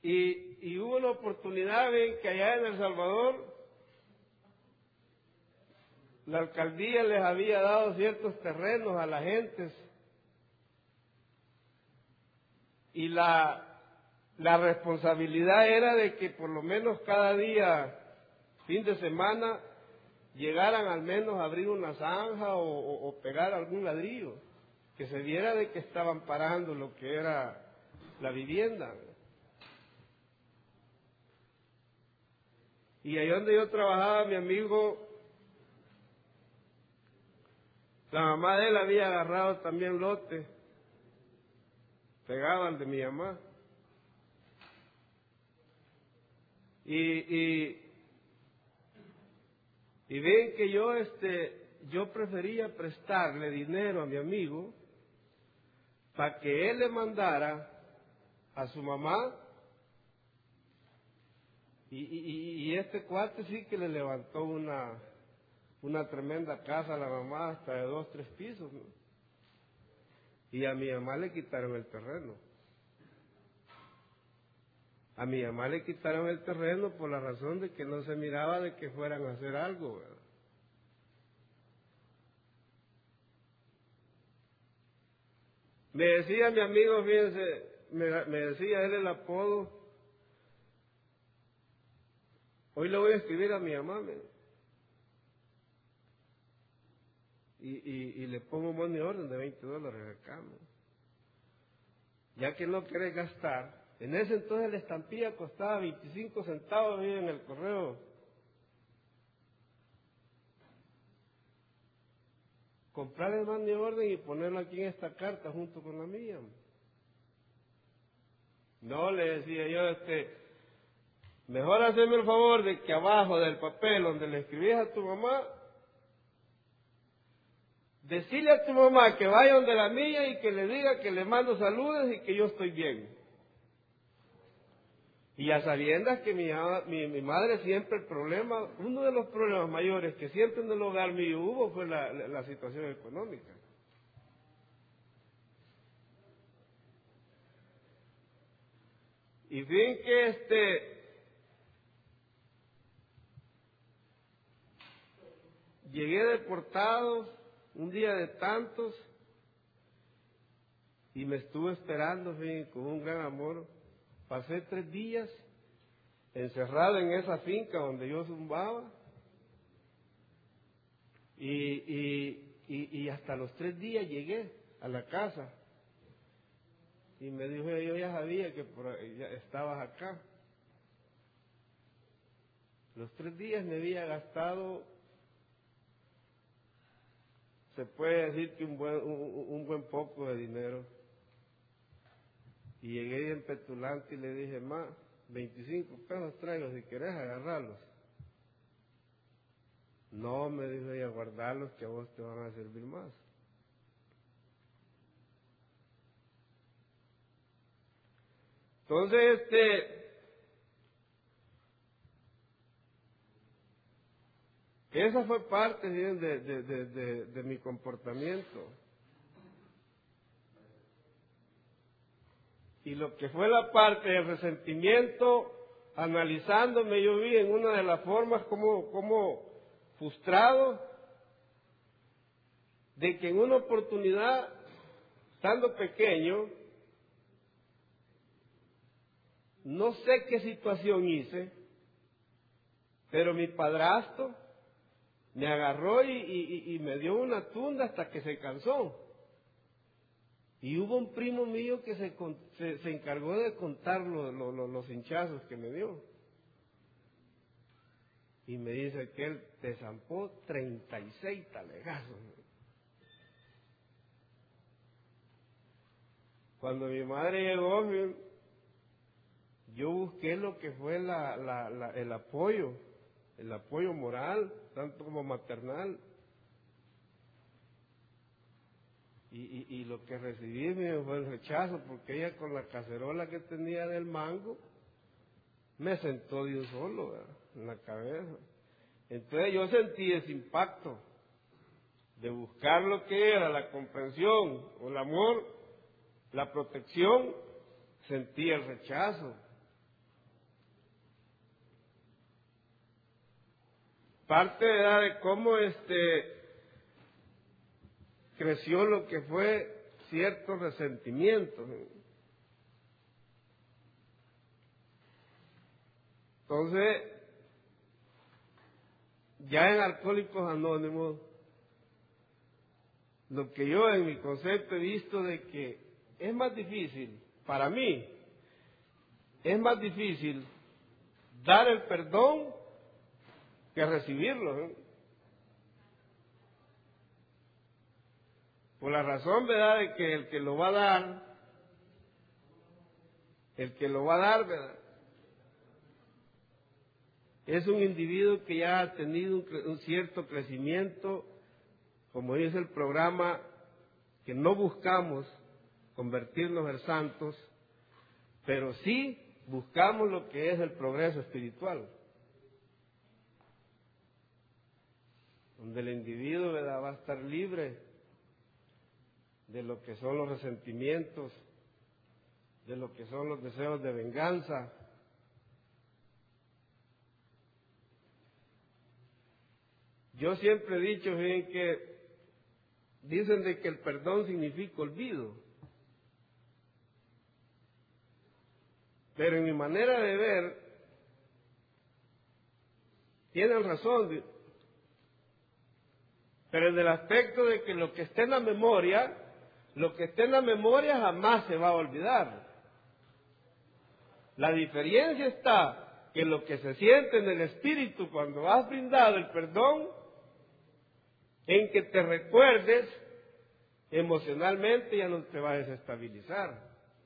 Y hubo una oportunidad en que allá en El Salvador la alcaldía les había dado ciertos terrenos a las gentes y la responsabilidad era de que por lo menos cada día, fin de semana, llegaran al menos a abrir una zanja o pegar algún ladrillo, que se viera de que estaban parando lo que era la vivienda. Y ahí donde yo trabajaba, mi amigo, la mamá de él había agarrado también lote, pegado al de mi mamá. Y ven que yo prefería prestarle dinero a mi amigo para que él le mandara a su mamá, y este cuate sí que le levantó una tremenda casa a la mamá, hasta de 2, 3 pisos, ¿no? Y a mi mamá le quitaron el terreno. A mi mamá le quitaron el terreno por la razón de que no se miraba de que fueran a hacer algo, ¿verdad? Me decía mi amigo, fíjense, me decía él el apodo. Hoy le voy a escribir a mi mamá, y le pongo un money orden de $20 acá, ¿no? Ya que no querés gastar. En ese entonces la estampilla costaba 25 centavos ahí en el correo. Comprar el money orden y ponerlo aquí en esta carta junto con la mía. No, le decía yo, mejor hacerme el favor de que abajo del papel donde le escribís a tu mamá, decirle a tu mamá que vaya donde la mía y que le diga que le mando saludos y que yo estoy bien. Y a sabiendas que mi madre siempre uno de los problemas mayores que siempre en el hogar mío hubo fue la situación económica. Y bien que llegué deportado un día de tantos y me estuve esperando, fin, con un gran amor. Pasé 3 días encerrado en esa finca donde yo zumbaba y hasta los 3 días llegué a la casa y me dijo, yo ya sabía que ya estabas acá. Los 3 días me había gastado, se puede decir que un buen poco de dinero. Y llegué en petulante y le dije, 25 pesos traigo si querés agarrarlos. No, me dijo ella, guardarlos que a vos te van a servir más. Entonces, esa fue parte bien de mi comportamiento. Y lo que fue la parte del resentimiento, analizándome, yo vi en una de las formas como frustrado de que en una oportunidad, estando pequeño, no sé qué situación hice, pero mi padrastro me agarró y me dio una tunda hasta que se cansó. Y hubo un primo mío que se encargó de contar los hinchazos que me dio. Y me dice que él te zampó 36 talegazos. Cuando mi madre llegó, yo busqué lo que fue el apoyo moral, tanto como maternal. Y lo que recibí fue el rechazo, porque ella con la cacerola que tenía del mango, me sentó de un solo, ¿verdad?, en la cabeza. Entonces yo sentí ese impacto de buscar lo que era la comprensión o el amor, la protección, sentí el rechazo. parte, ¿verdad?, de cómo creció lo que fue cierto resentimiento. Entonces, ya en Alcohólicos Anónimos, lo que yo en mi concepto he visto de que es más difícil, para mí, es más difícil dar el perdón que recibirlo, ¿eh? Por la razón, ¿verdad?, de que el que lo va a dar, ¿verdad?, es un individuo que ya ha tenido un cierto crecimiento, como dice el programa, que no buscamos convertirnos en santos, pero sí buscamos lo que es el progreso espiritual, donde el individuo, ¿verdad?, va a estar libre de lo que son los resentimientos, de lo que son los deseos de venganza. Yo siempre he dicho, bien, que dicen de que el perdón significa olvido, pero en mi manera de ver, tienen razón, pero en el aspecto de que lo que esté en la memoria jamás se va a olvidar. La diferencia está que lo que se siente en el espíritu cuando has brindado el perdón, en que te recuerdes emocionalmente, ya no te va a desestabilizar.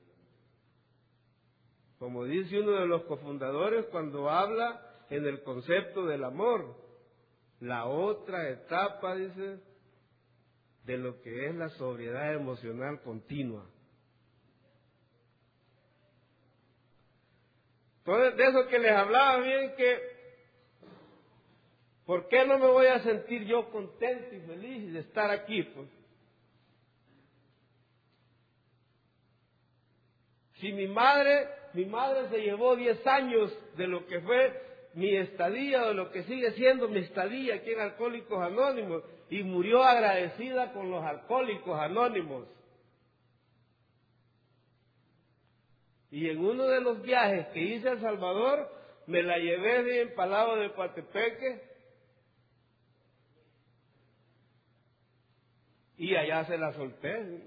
Como dice uno de los cofundadores cuando habla en el concepto del amor, la otra etapa, dice, de lo que es la sobriedad emocional continua. Entonces, de eso que les hablaba bien, que ¿por qué no me voy a sentir yo contento y feliz de estar aquí? Pues, si mi madre se llevó 10 años de lo que fue mi estadía, de lo que sigue siendo mi estadía aquí en Alcohólicos Anónimos, y murió agradecida con los Alcohólicos Anónimos. Y en uno de los viajes que hice a El Salvador, me la llevé de Empalado de Coatepeque, y allá se la solté.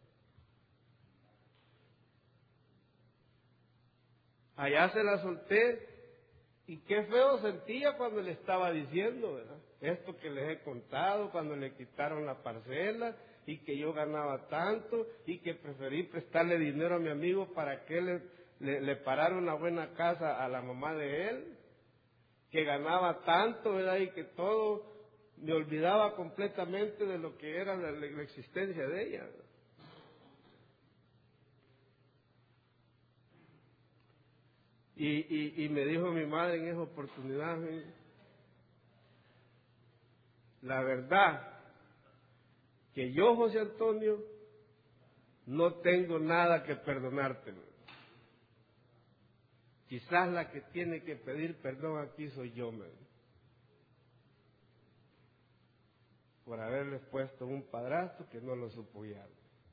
Allá se la solté, y qué feo sentía cuando le estaba diciendo, ¿verdad?, esto que les he contado, cuando le quitaron la parcela, y que yo ganaba tanto, y que preferí prestarle dinero a mi amigo para que le parara una buena casa a la mamá de él, que ganaba tanto, ¿verdad?, y que todo, me olvidaba completamente de lo que era la existencia de ella, ¿verdad? Y me dijo mi madre en esa oportunidad, la verdad, que yo, José Antonio, no tengo nada que perdonarte. Quizás la que tiene que pedir perdón aquí soy yo, por haberle puesto un padrastro que no lo supo guiar.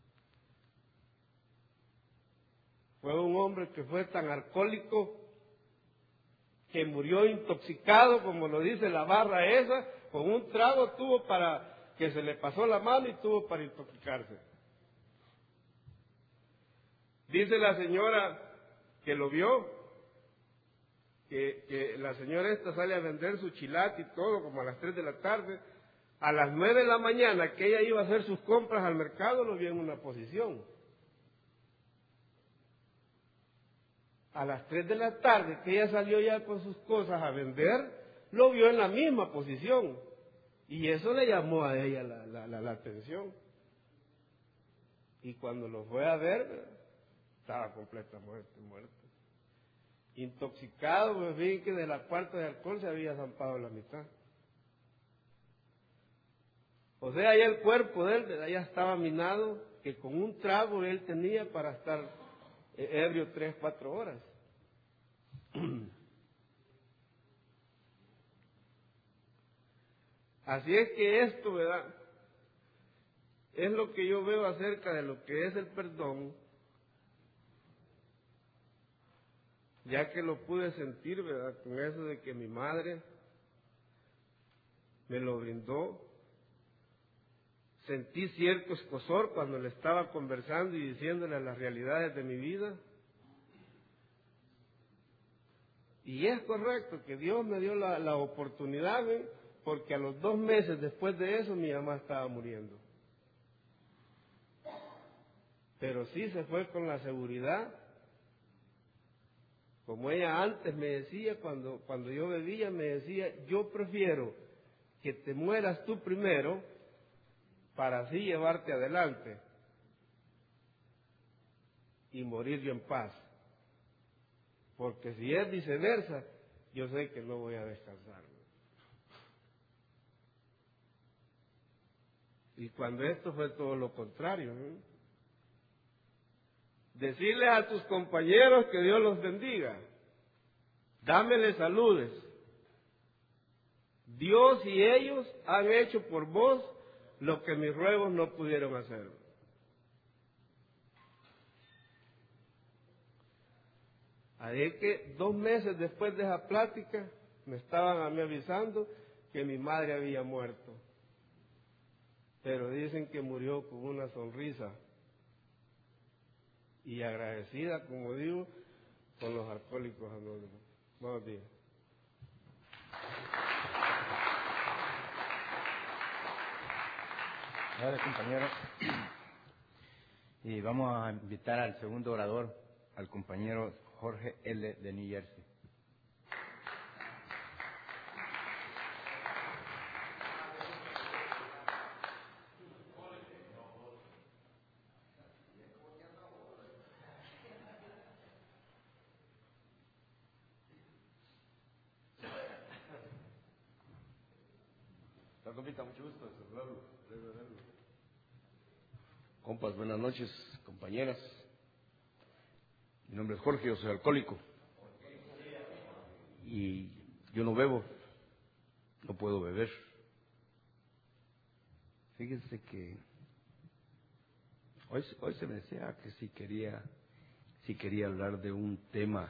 Fue un hombre que fue tan alcohólico que murió intoxicado, como lo dice la barra esa, con un trago tuvo para que se le pasó la mano y tuvo para intoxicarse. Dice la señora que lo vio, que la señora esta sale a vender su chilate y todo como a las 3 de la tarde. A las 9 de la mañana que ella iba a hacer sus compras al mercado, lo vio en una posición. A las 3 de la tarde que ella salió ya con sus cosas a vender, lo vio en la misma posición. Y eso le llamó a ella la atención. Y cuando lo fue a ver, estaba completamente muerto. Intoxicado, pues vi que de la cuarta de alcohol se había zampado la mitad. O sea, ya el cuerpo de él ya estaba minado, que con un trago él tenía para estar ebrio 3-4 horas. Así es que esto, ¿verdad?, es lo que yo veo acerca de lo que es el perdón, ya que lo pude sentir, ¿verdad?, con eso de que mi madre me lo brindó. Sentí cierto escozor cuando le estaba conversando y diciéndole las realidades de mi vida. Y es correcto que Dios me dio la oportunidad, ¿ven?, porque a los 2 meses después de eso mi mamá estaba muriendo. Pero sí se fue con la seguridad, como ella antes me decía, cuando yo bebía, me decía: yo prefiero que te mueras tú primero para así llevarte adelante y morir yo en paz. Porque si es viceversa, yo sé que no voy a descansar. Y cuando esto fue todo lo contrario, ¿no? Decirle a tus compañeros que Dios los bendiga. Dámeles saludes. Dios y ellos han hecho por vos lo que mis ruegos no pudieron hacer. Así que 2 meses después de esa plática, me estaban a mí avisando que mi madre había muerto. Pero dicen que murió con una sonrisa y agradecida, como digo, con los Alcohólicos Anónimos. Buenos días. Gracias, compañero. Y vamos a invitar al segundo orador, al compañero Jorge L. de New Jersey. Compita, mucho gusto de saludarlo. Compas, buenas noches, compañeras. Mi nombre es Jorge, yo soy alcohólico. Y yo no bebo, no puedo beber. Fíjense que hoy se me decía que si quería hablar de un tema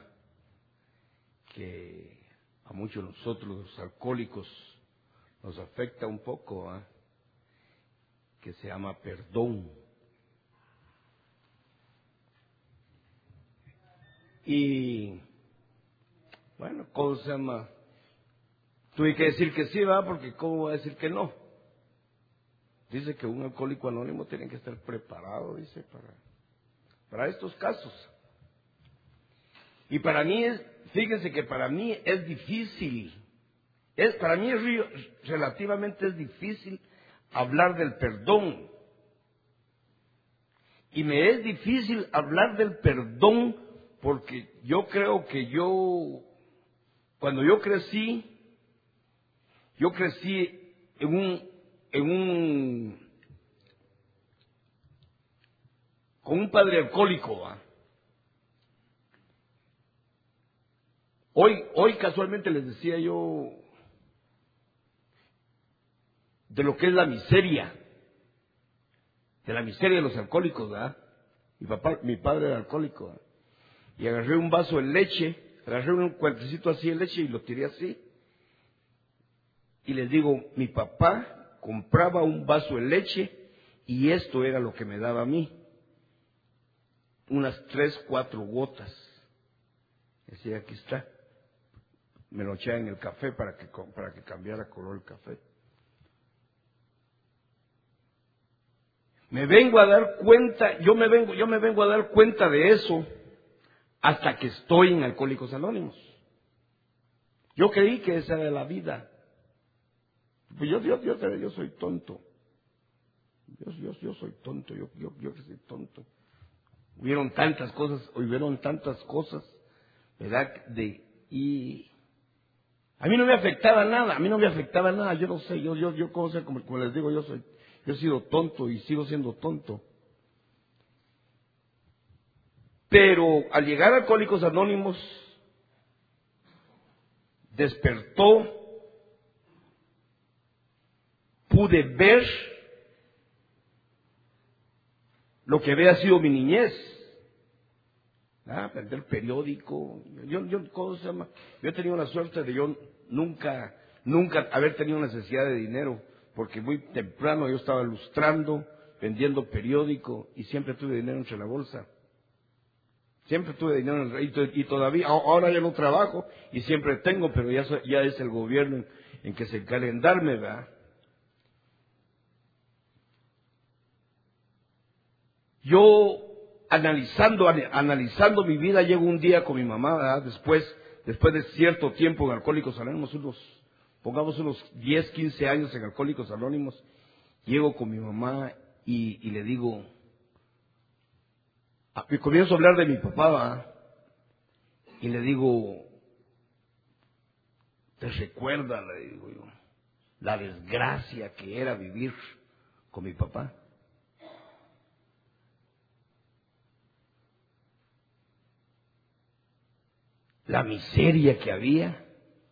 que a muchos de nosotros, los alcohólicos, nos afecta un poco, que se llama perdón. Y bueno, ¿cómo se llama? Tuve que decir que sí, ¿va? Porque ¿cómo voy a decir que no? Dice que un alcohólico anónimo tiene que estar preparado, dice, para estos casos. Y para mí fíjense que para mí es difícil, para mí relativamente es difícil hablar del perdón. Y me es difícil hablar del perdón porque yo creo que cuando yo crecí con un padre alcohólico, ¿va? Hoy casualmente les decía yo de lo que es la miseria, de la miseria de los alcohólicos, ¿verdad? Mi padre era alcohólico, ¿verdad? Y agarré un vaso de leche, agarré un cuentecito así de leche y lo tiré así. Y les digo, mi papá compraba un vaso de leche y esto era lo que me daba a mí. Unas 3, 4 gotas. Decía, aquí está. Me lo echaba en el café para que cambiara color el café. Me vengo a dar cuenta, yo me vengo a dar cuenta de eso hasta que estoy en Alcohólicos Anónimos. Yo creí que esa era la vida. Pues yo soy tonto. Yo soy tonto, yo que soy tonto. Hubieron tantas cosas, ¿verdad? Y a mí no me afectaba nada, yo no sé, como les digo, yo he sido tonto y sigo siendo tonto. Pero al llegar a Alcohólicos Anónimos, despertó pude ver lo que había sido mi niñez. Vender periódico. ¿Cómo se llama? Yo he tenido la suerte de yo nunca haber tenido necesidad de dinero, porque muy temprano yo estaba ilustrando, vendiendo periódico, y siempre tuve dinero entre la bolsa. Siempre tuve dinero y todavía, ahora ya no trabajo y siempre tengo, pero ya es el gobierno en que se encarga en darme, ¿verdad? Yo analizando mi vida, llego un día con mi mamá, ¿verdad? Después de cierto tiempo en Alcohólicos Anónimos, pongamos unos 10, 15 años en Alcohólicos Anónimos, llego con mi mamá y le digo, y comienzo a hablar de mi papá, ¿verdad? Y le digo, ¿te recuerdas, le digo yo, la desgracia que era vivir con mi papá? La miseria que había.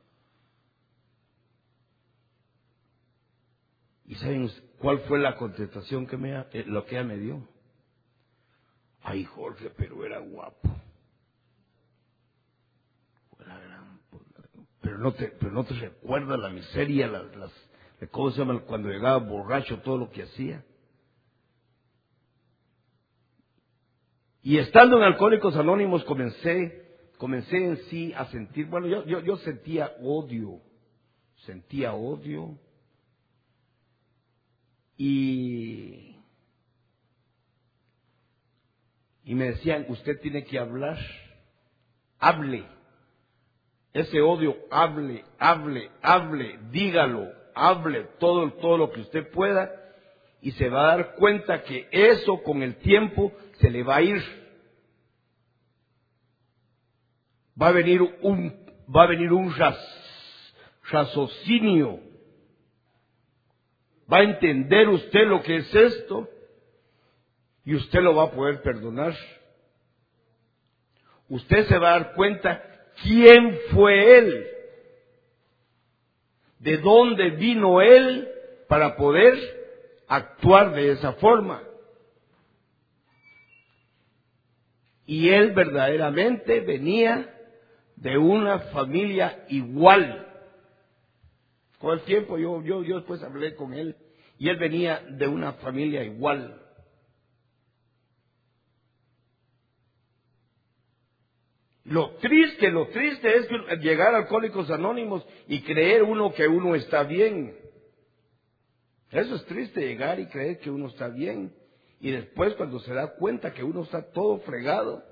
¿Y saben cuál fue la contestación lo que ella me dio? Ay, Jorge, pero era guapo. Pero no te recuerdas la miseria, ¿cómo se llama? Cuando llegaba borracho, todo lo que hacía. Y estando en Alcohólicos Anónimos comencé en sí a sentir, bueno, yo sentía odio y me decían, usted tiene que hablar, hable, ese odio, hable, dígalo, hable todo lo que usted pueda, y se va a dar cuenta que eso con el tiempo se le va a ir. Va a venir un raciocinio. Va a entender usted lo que es esto y usted lo va a poder perdonar. Usted se va a dar cuenta quién fue él, de dónde vino él para poder actuar de esa forma. Y él verdaderamente venía de una familia igual. Con el tiempo yo después hablé con él y él venía de una familia igual. Lo triste es que llegar a Alcohólicos Anónimos y creer uno que uno está bien. Eso es triste, llegar y creer que uno está bien. Y después cuando se da cuenta que uno está todo fregado.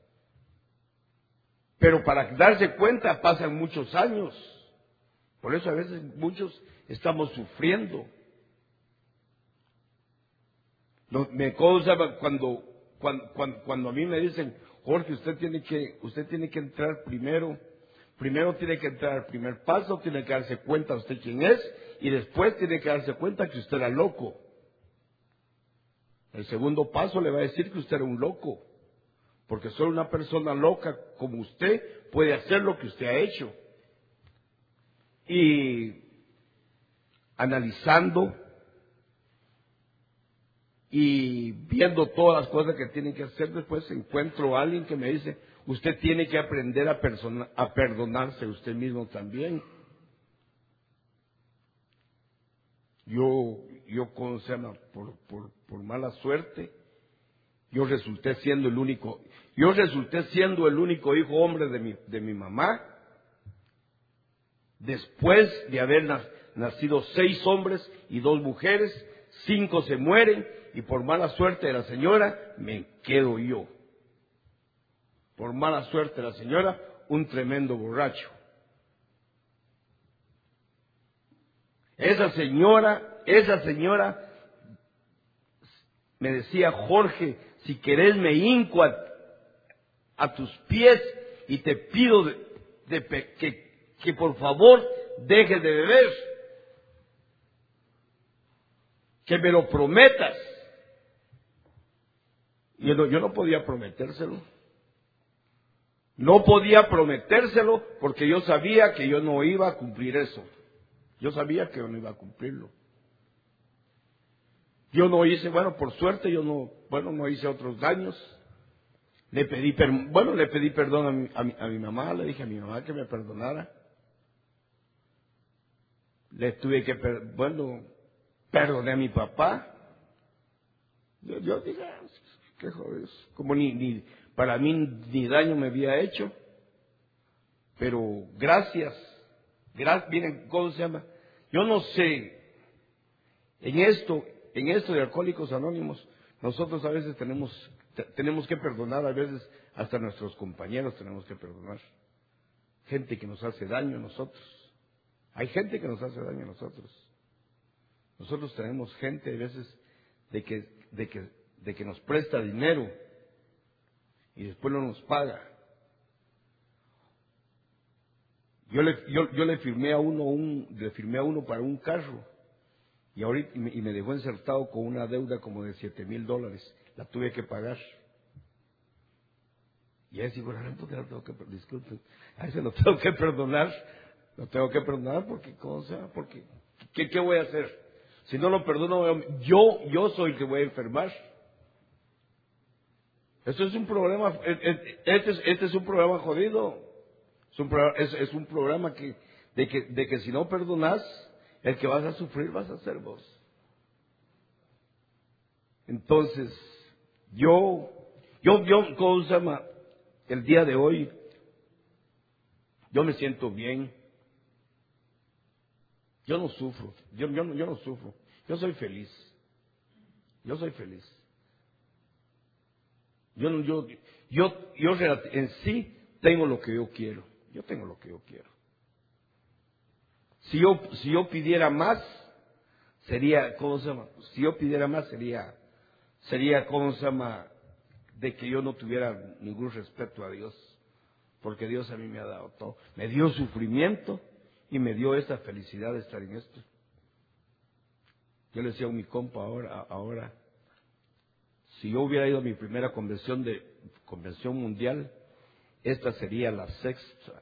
Pero para darse cuenta pasan muchos años. Por eso a veces muchos estamos sufriendo. Me causa cuando a mí me dicen, Jorge, usted tiene que entrar primero tiene que entrar al primer paso, tiene que darse cuenta usted quién es, y después tiene que darse cuenta que usted era loco. El segundo paso le va a decir que usted era un loco. Porque solo una persona loca como usted puede hacer lo que usted ha hecho. Y analizando y viendo todas las cosas que tienen que hacer, después encuentro a alguien que me dice, usted tiene que aprender a perdonarse usted mismo también. Yo ¿cómo se llama? Por mala suerte, yo resulté siendo el único hijo hombre de mi mamá, después de haber nacido 6 hombres y 2 mujeres, 5 se mueren, y por mala suerte de la señora, me quedo yo. Por mala suerte de la señora, un tremendo borracho. Esa señora me decía, Jorge, si querés me hinco a tus pies y te pido que por favor dejes de beber, que me lo prometas. Y yo no podía prometérselo. No podía prometérselo porque yo sabía que yo no iba a cumplir eso. Yo sabía que yo no iba a cumplirlo. Yo no hice, bueno, por suerte yo no hice otros daños. Le pedí perdón a mi mamá, le dije a mi mamá que me perdonara. Le tuve que, perdoné a mi papá. Yo dije, qué joder, como para mí ni daño me había hecho. Pero gracias, miren, ¿cómo se llama? Yo no sé, en esto de Alcohólicos Anónimos, nosotros a veces tenemos que perdonar, a veces hasta nuestros compañeros tenemos que perdonar. Gente que nos hace daño a nosotros. Hay gente que nos hace daño a nosotros. Nosotros tenemos gente a veces de que nos presta dinero y después no nos paga. Yo le firmé a uno para un carro y ahorita me dejó encertado con una deuda como de $7,000. La tuve que pagar. Y a ese digo, ¿por qué lo tengo que perdonar? Disculpen, a ese lo tengo que perdonar. Lo tengo que perdonar porque, ¿qué voy a hacer? Si no lo perdono, yo soy el que voy a enfermar. Esto es un problema, este es un problema jodido. Es un problema de que si no perdonas, el que vas a sufrir vas a ser vos. Entonces, ¿cómo se llama? El día de hoy, yo me siento bien. Yo no sufro, yo no sufro. Yo soy feliz. Yo soy feliz. Yo en sí tengo lo que yo quiero. Yo tengo lo que yo quiero. Si yo pidiera más, sería, ¿cómo se llama? Si yo pidiera más, sería, ¿cómo se llama? De que yo no tuviera ningún respeto a Dios. Porque Dios a mí me ha dado todo. Me dio sufrimiento y me dio esa felicidad de estar en esto. Yo le decía a mi compa ahora, si yo hubiera ido a mi primera convención mundial, esta sería la sexta.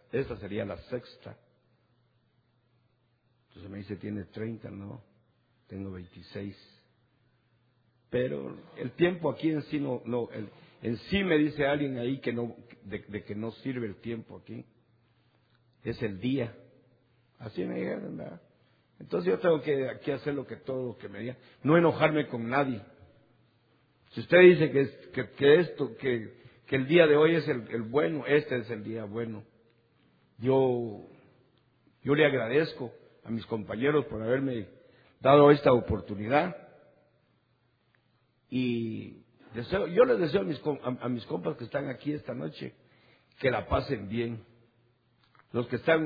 Entonces me dice, tiene 30, no, tengo 26. Pero el tiempo aquí en sí en sí me dice alguien ahí que de que no sirve el tiempo aquí. Es el día. Así me dijeron, ¿verdad? Entonces yo tengo que hacer todo lo que me digan. No enojarme con nadie. Si usted dice que el día de hoy es el bueno, este es el día bueno. Yo le agradezco a mis compañeros por haberme dado esta oportunidad. Y yo les deseo a mis compas que están aquí esta noche que la pasen bien. Los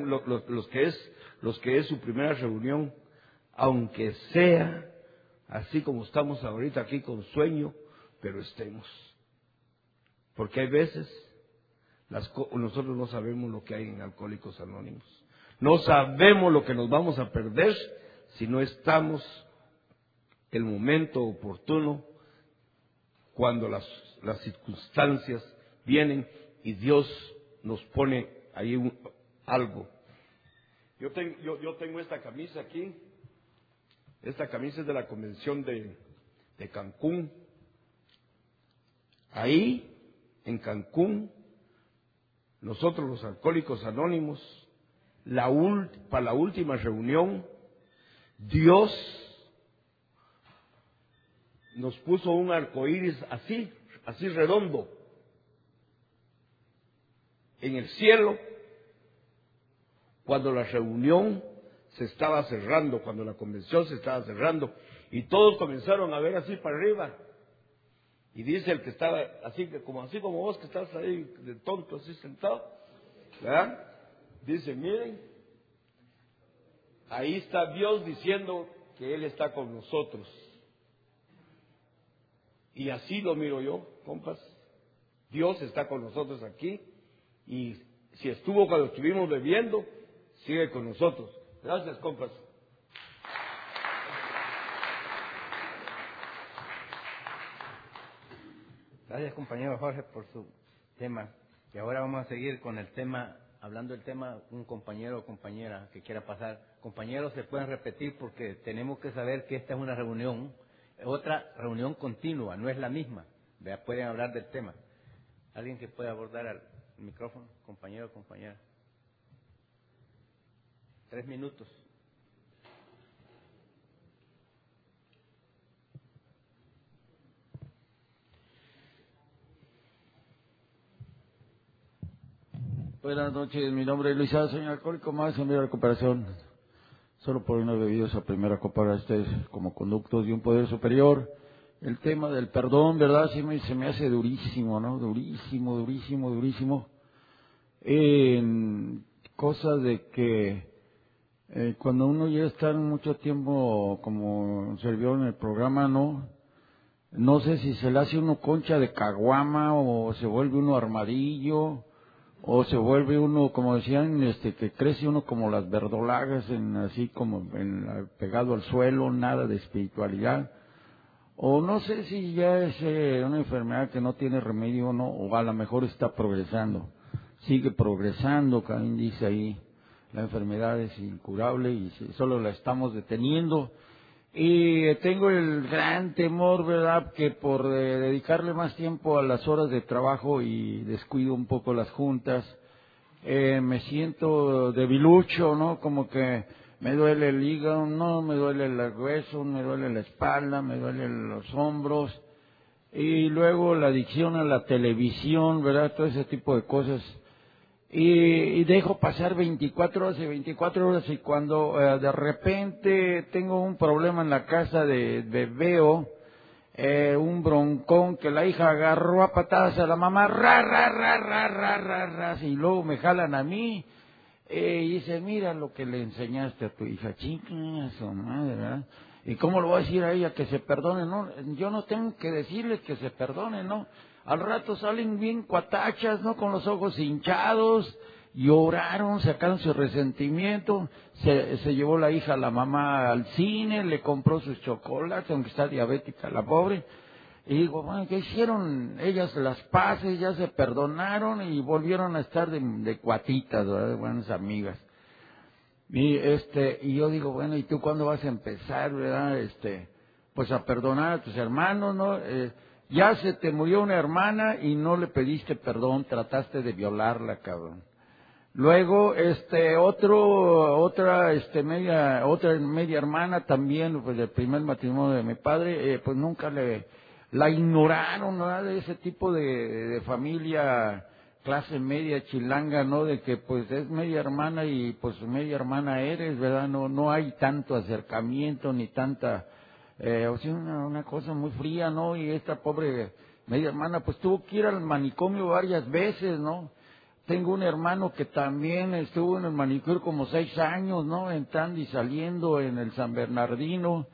que es su primera reunión, aunque sea así como estamos ahorita aquí con sueño, pero estemos. Porque hay veces nosotros no sabemos lo que hay en Alcohólicos Anónimos. No sabemos lo que nos vamos a perder si no estamos el momento oportuno cuando las circunstancias vienen y Dios nos pone ahí algo. Yo tengo esta camisa aquí. Esta camisa es de la convención de Cancún. Ahí, en Cancún, nosotros los Alcohólicos Anónimos, para la última reunión, Dios nos puso un arcoíris así redondo, en el cielo, cuando la reunión se estaba cerrando, cuando la convención se estaba cerrando, y todos comenzaron a ver así para arriba. Y dice el que estaba así como vos que estás ahí de tonto así sentado, ¿verdad? Dice, miren, ahí está Dios diciendo que Él está con nosotros. Y así lo miro yo, compas. Dios está con nosotros aquí y si estuvo cuando estuvimos bebiendo, sigue con nosotros. Gracias, compas. Gracias, compañero Jorge, por su tema. Y ahora vamos a seguir con el tema, hablando del tema, un compañero o compañera que quiera pasar. Compañeros, se pueden repetir porque tenemos que saber que esta es una reunión otra reunión continua, no es la misma. Vea, pueden hablar del tema. ¿Alguien que pueda abordar al micrófono, compañero o compañera? 3 minutos. Buenas noches, mi nombre es Luis Sá, soy alcohólico más en mi recuperación. Solo por haber bebido esa primera copa para ustedes como conductos de un poder superior. El tema del perdón, ¿verdad? Sí se me hace durísimo, ¿no? Durísimo, durísimo, durísimo. Cosas de que cuando uno ya está mucho tiempo como sirvió en el programa, ¿no? No sé si se le hace uno concha de caguama o se vuelve uno armadillo o se vuelve uno, como decían, que crece uno como las verdolagas, así como pegado al suelo, nada de espiritualidad. O no sé si ya es una enfermedad que no tiene remedio, ¿no? O a lo mejor está progresando. Sigue progresando, Caín dice ahí. La enfermedad es incurable y solo la estamos deteniendo. Y tengo el gran temor, ¿verdad?, que por dedicarle más tiempo a las horas de trabajo y descuido un poco las juntas, me siento debilucho, ¿no? Como que me duele el hígado, no, me duele el hueso, me duele la espalda, me duelen los hombros. Y luego la adicción a la televisión, ¿verdad? Todo ese tipo de cosas. Y dejo pasar 24 horas y 24 horas y cuando de repente tengo un problema en la casa veo un broncón que la hija agarró a patadas a la mamá, y luego me jalan a mí y dice, mira lo que le enseñaste a tu hija, chica, su madre, ¿verdad? ¿Y cómo lo voy a decir a ella que se perdone? No, yo no tengo que decirle que se perdone, ¿no? Al rato salen bien cuatachas, ¿no? Con los ojos hinchados, lloraron, sacaron su resentimiento, se llevó la hija a la mamá al cine, le compró sus chocolates, aunque está diabética la pobre. Y digo, bueno, ¿qué hicieron? Ellas las paces, ya se perdonaron y volvieron a estar de cuatitas, ¿verdad? De buenas amigas. Y yo digo, bueno, ¿y tú cuándo vas a empezar, verdad? Pues a perdonar a tus hermanos, ¿no? Ya se te murió una hermana y no le pediste perdón, trataste de violarla, cabrón. Luego, otra media hermana también, pues del primer matrimonio de mi padre, pues nunca la ignoraron, ¿no? De ese tipo de familia clase media chilanga, ¿no? De que pues es media hermana y pues media hermana eres, ¿verdad? No hay tanto acercamiento ni tanta, o sea, una cosa muy fría, ¿no? Y esta pobre media hermana pues tuvo que ir al manicomio varias veces, ¿no? Tengo un hermano que también estuvo en el manicomio como 6 años, ¿no? Entrando y saliendo en el San Bernardino.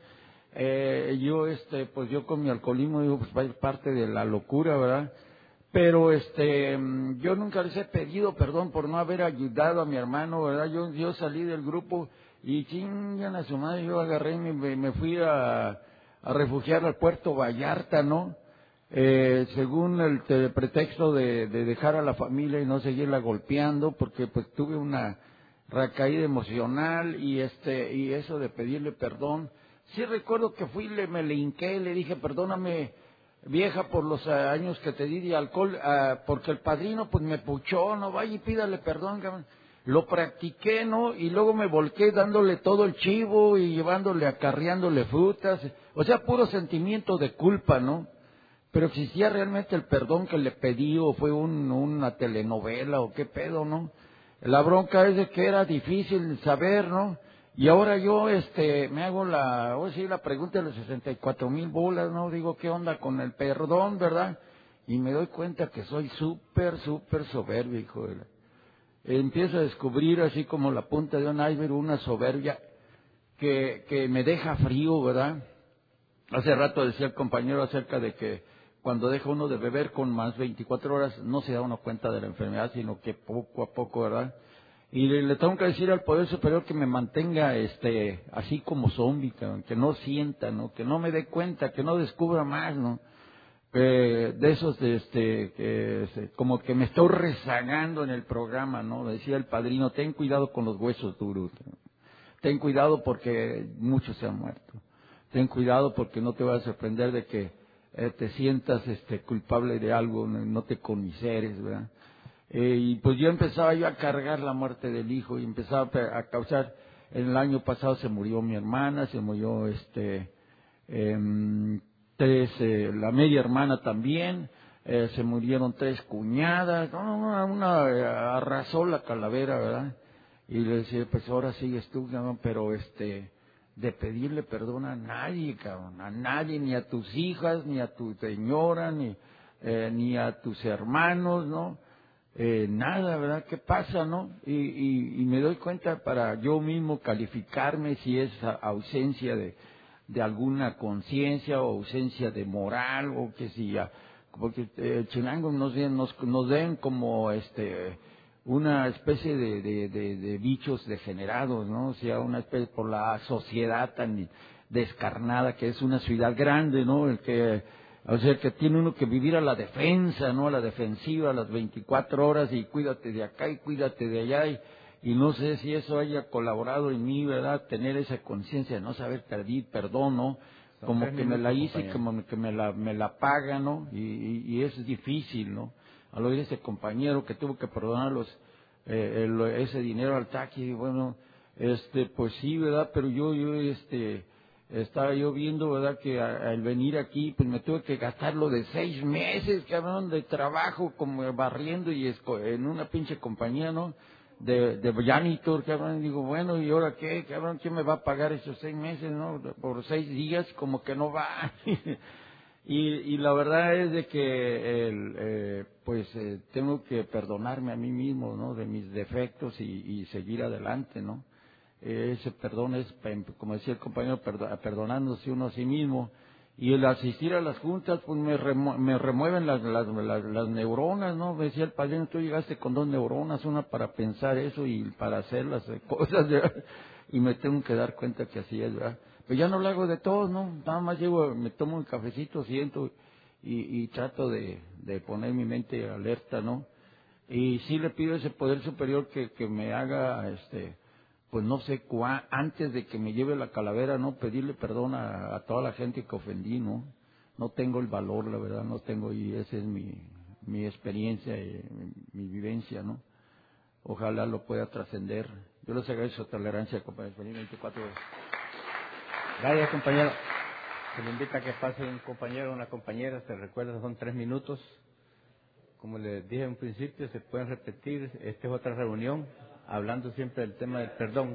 Pues yo con mi alcoholismo digo, pues es parte de la locura, ¿verdad? Pero yo nunca les he pedido perdón por no haber ayudado a mi hermano, ¿verdad? Yo salí del grupo y chingan a su madre, yo agarré y me fui a refugiar al Puerto Vallarta, ¿no? Según el pretexto de dejar a la familia y no seguirla golpeando, porque pues tuve una recaída emocional y eso de pedirle perdón. Sí recuerdo que me le hinqué, le dije, perdóname, vieja, por los años que te di de alcohol, porque el padrino pues me puchó, no vaya y pídale perdón, cabrón. Lo practiqué, ¿no? Y luego me volqué dándole todo el chivo y acarreándole frutas, o sea, puro sentimiento de culpa, ¿no? Pero existía realmente el perdón que le pedí o fue una telenovela o qué pedo, ¿no? La bronca es de que era difícil saber, ¿no? Y ahora yo me hago la pregunta de los 64,000 bolas, ¿no? Digo, ¿qué onda con el perdón, verdad? Y me doy cuenta que soy súper soberbio, hijo de la... Empiezo a descubrir así como la punta de un iceberg una soberbia que me deja frío, ¿verdad? Hace rato decía el compañero acerca de que cuando deja uno de beber con más 24 horas no se da uno cuenta de la enfermedad, sino que poco a poco, ¿verdad? Y le tengo que decir al Poder Superior que me mantenga así como zombie, que no sienta, ¿no? Que no me dé cuenta, que no descubra más, ¿no? De esos, como que me estoy rezagando en el programa, ¿no? Decía el padrino, ten cuidado con los huesos duros, ¿no? Ten cuidado porque muchos se han muerto. ten cuidado porque no te vas a sorprender de que te sientas culpable de algo, no te conmiseres, ¿verdad? Y pues yo empezaba a cargar la muerte del hijo y empezaba a causar. En el año pasado se murió mi hermana, se murió la media hermana también, se murieron 3 cuñadas, una arrasó la calavera, ¿verdad? Y le decía, pues ahora sigues tú, cabrón, pero de pedirle perdón a nadie, cabrón, a nadie, ni a tus hijas, ni a tu señora, ni a tus hermanos, ¿no? Nada, ¿verdad? ¿Qué pasa, no? Y me doy cuenta para yo mismo calificarme si es ausencia de alguna conciencia o ausencia de moral o que si ya, porque Chinango nos ven como una especie de bichos degenerados, ¿no? O sea, una especie por la sociedad tan descarnada que es una ciudad grande, ¿no? O sea, que tiene uno que vivir a la defensa, ¿no? A la defensiva, a las 24 horas y cuídate de acá y cuídate de allá y no sé si eso haya colaborado en mí, ¿verdad? Tener esa conciencia de no saber pedir perdón, ¿no? Como que me la hice y como que me la paga, ¿no? Y es difícil, ¿no? Al oír ese compañero que tuvo que perdonar ese dinero al taxi, y bueno, pues sí, ¿verdad? Pero yo estaba yo viendo, ¿verdad? Que al venir aquí, pues me tuve que gastar lo de 6 meses, cabrón, de trabajo, como barriendo y en una pinche compañía, ¿no? De janitor, cabrón. Y digo, bueno, ¿y ahora qué, cabrón? ¿Quién me va a pagar esos 6 meses, no? Por 6 días, como que no va. Y la verdad es de que, tengo que perdonarme a mí mismo, ¿no? De mis defectos y seguir adelante, ¿no? Ese perdón es, como decía el compañero, perdonándose uno a sí mismo. Y el asistir a las juntas, pues me remueven las neuronas, ¿no? Me decía el padrino, tú llegaste con 2 neuronas, una para pensar eso y para hacer las cosas, ¿verdad? Y me tengo que dar cuenta que así es, ¿verdad? Pero ya no lo hago de todos, ¿no? Nada más me tomo un cafecito, siento y trato de poner mi mente alerta, ¿no? Y sí le pido a ese poder superior que me haga, pues no sé, antes de que me lleve la calavera, ¿no? Pedirle perdón a toda la gente que ofendí, ¿no? No tengo el valor, la verdad, no tengo, y esa es mi experiencia, mi vivencia, ¿no? Ojalá lo pueda trascender. Yo les agradezco su tolerancia, compañeros. Feliz 24 horas. Gracias, compañero. Se le invita a que pase un compañero o una compañera, se recuerda, son 3 minutos. Como les dije en principio, se pueden repetir, esta es otra reunión, hablando siempre del tema del perdón.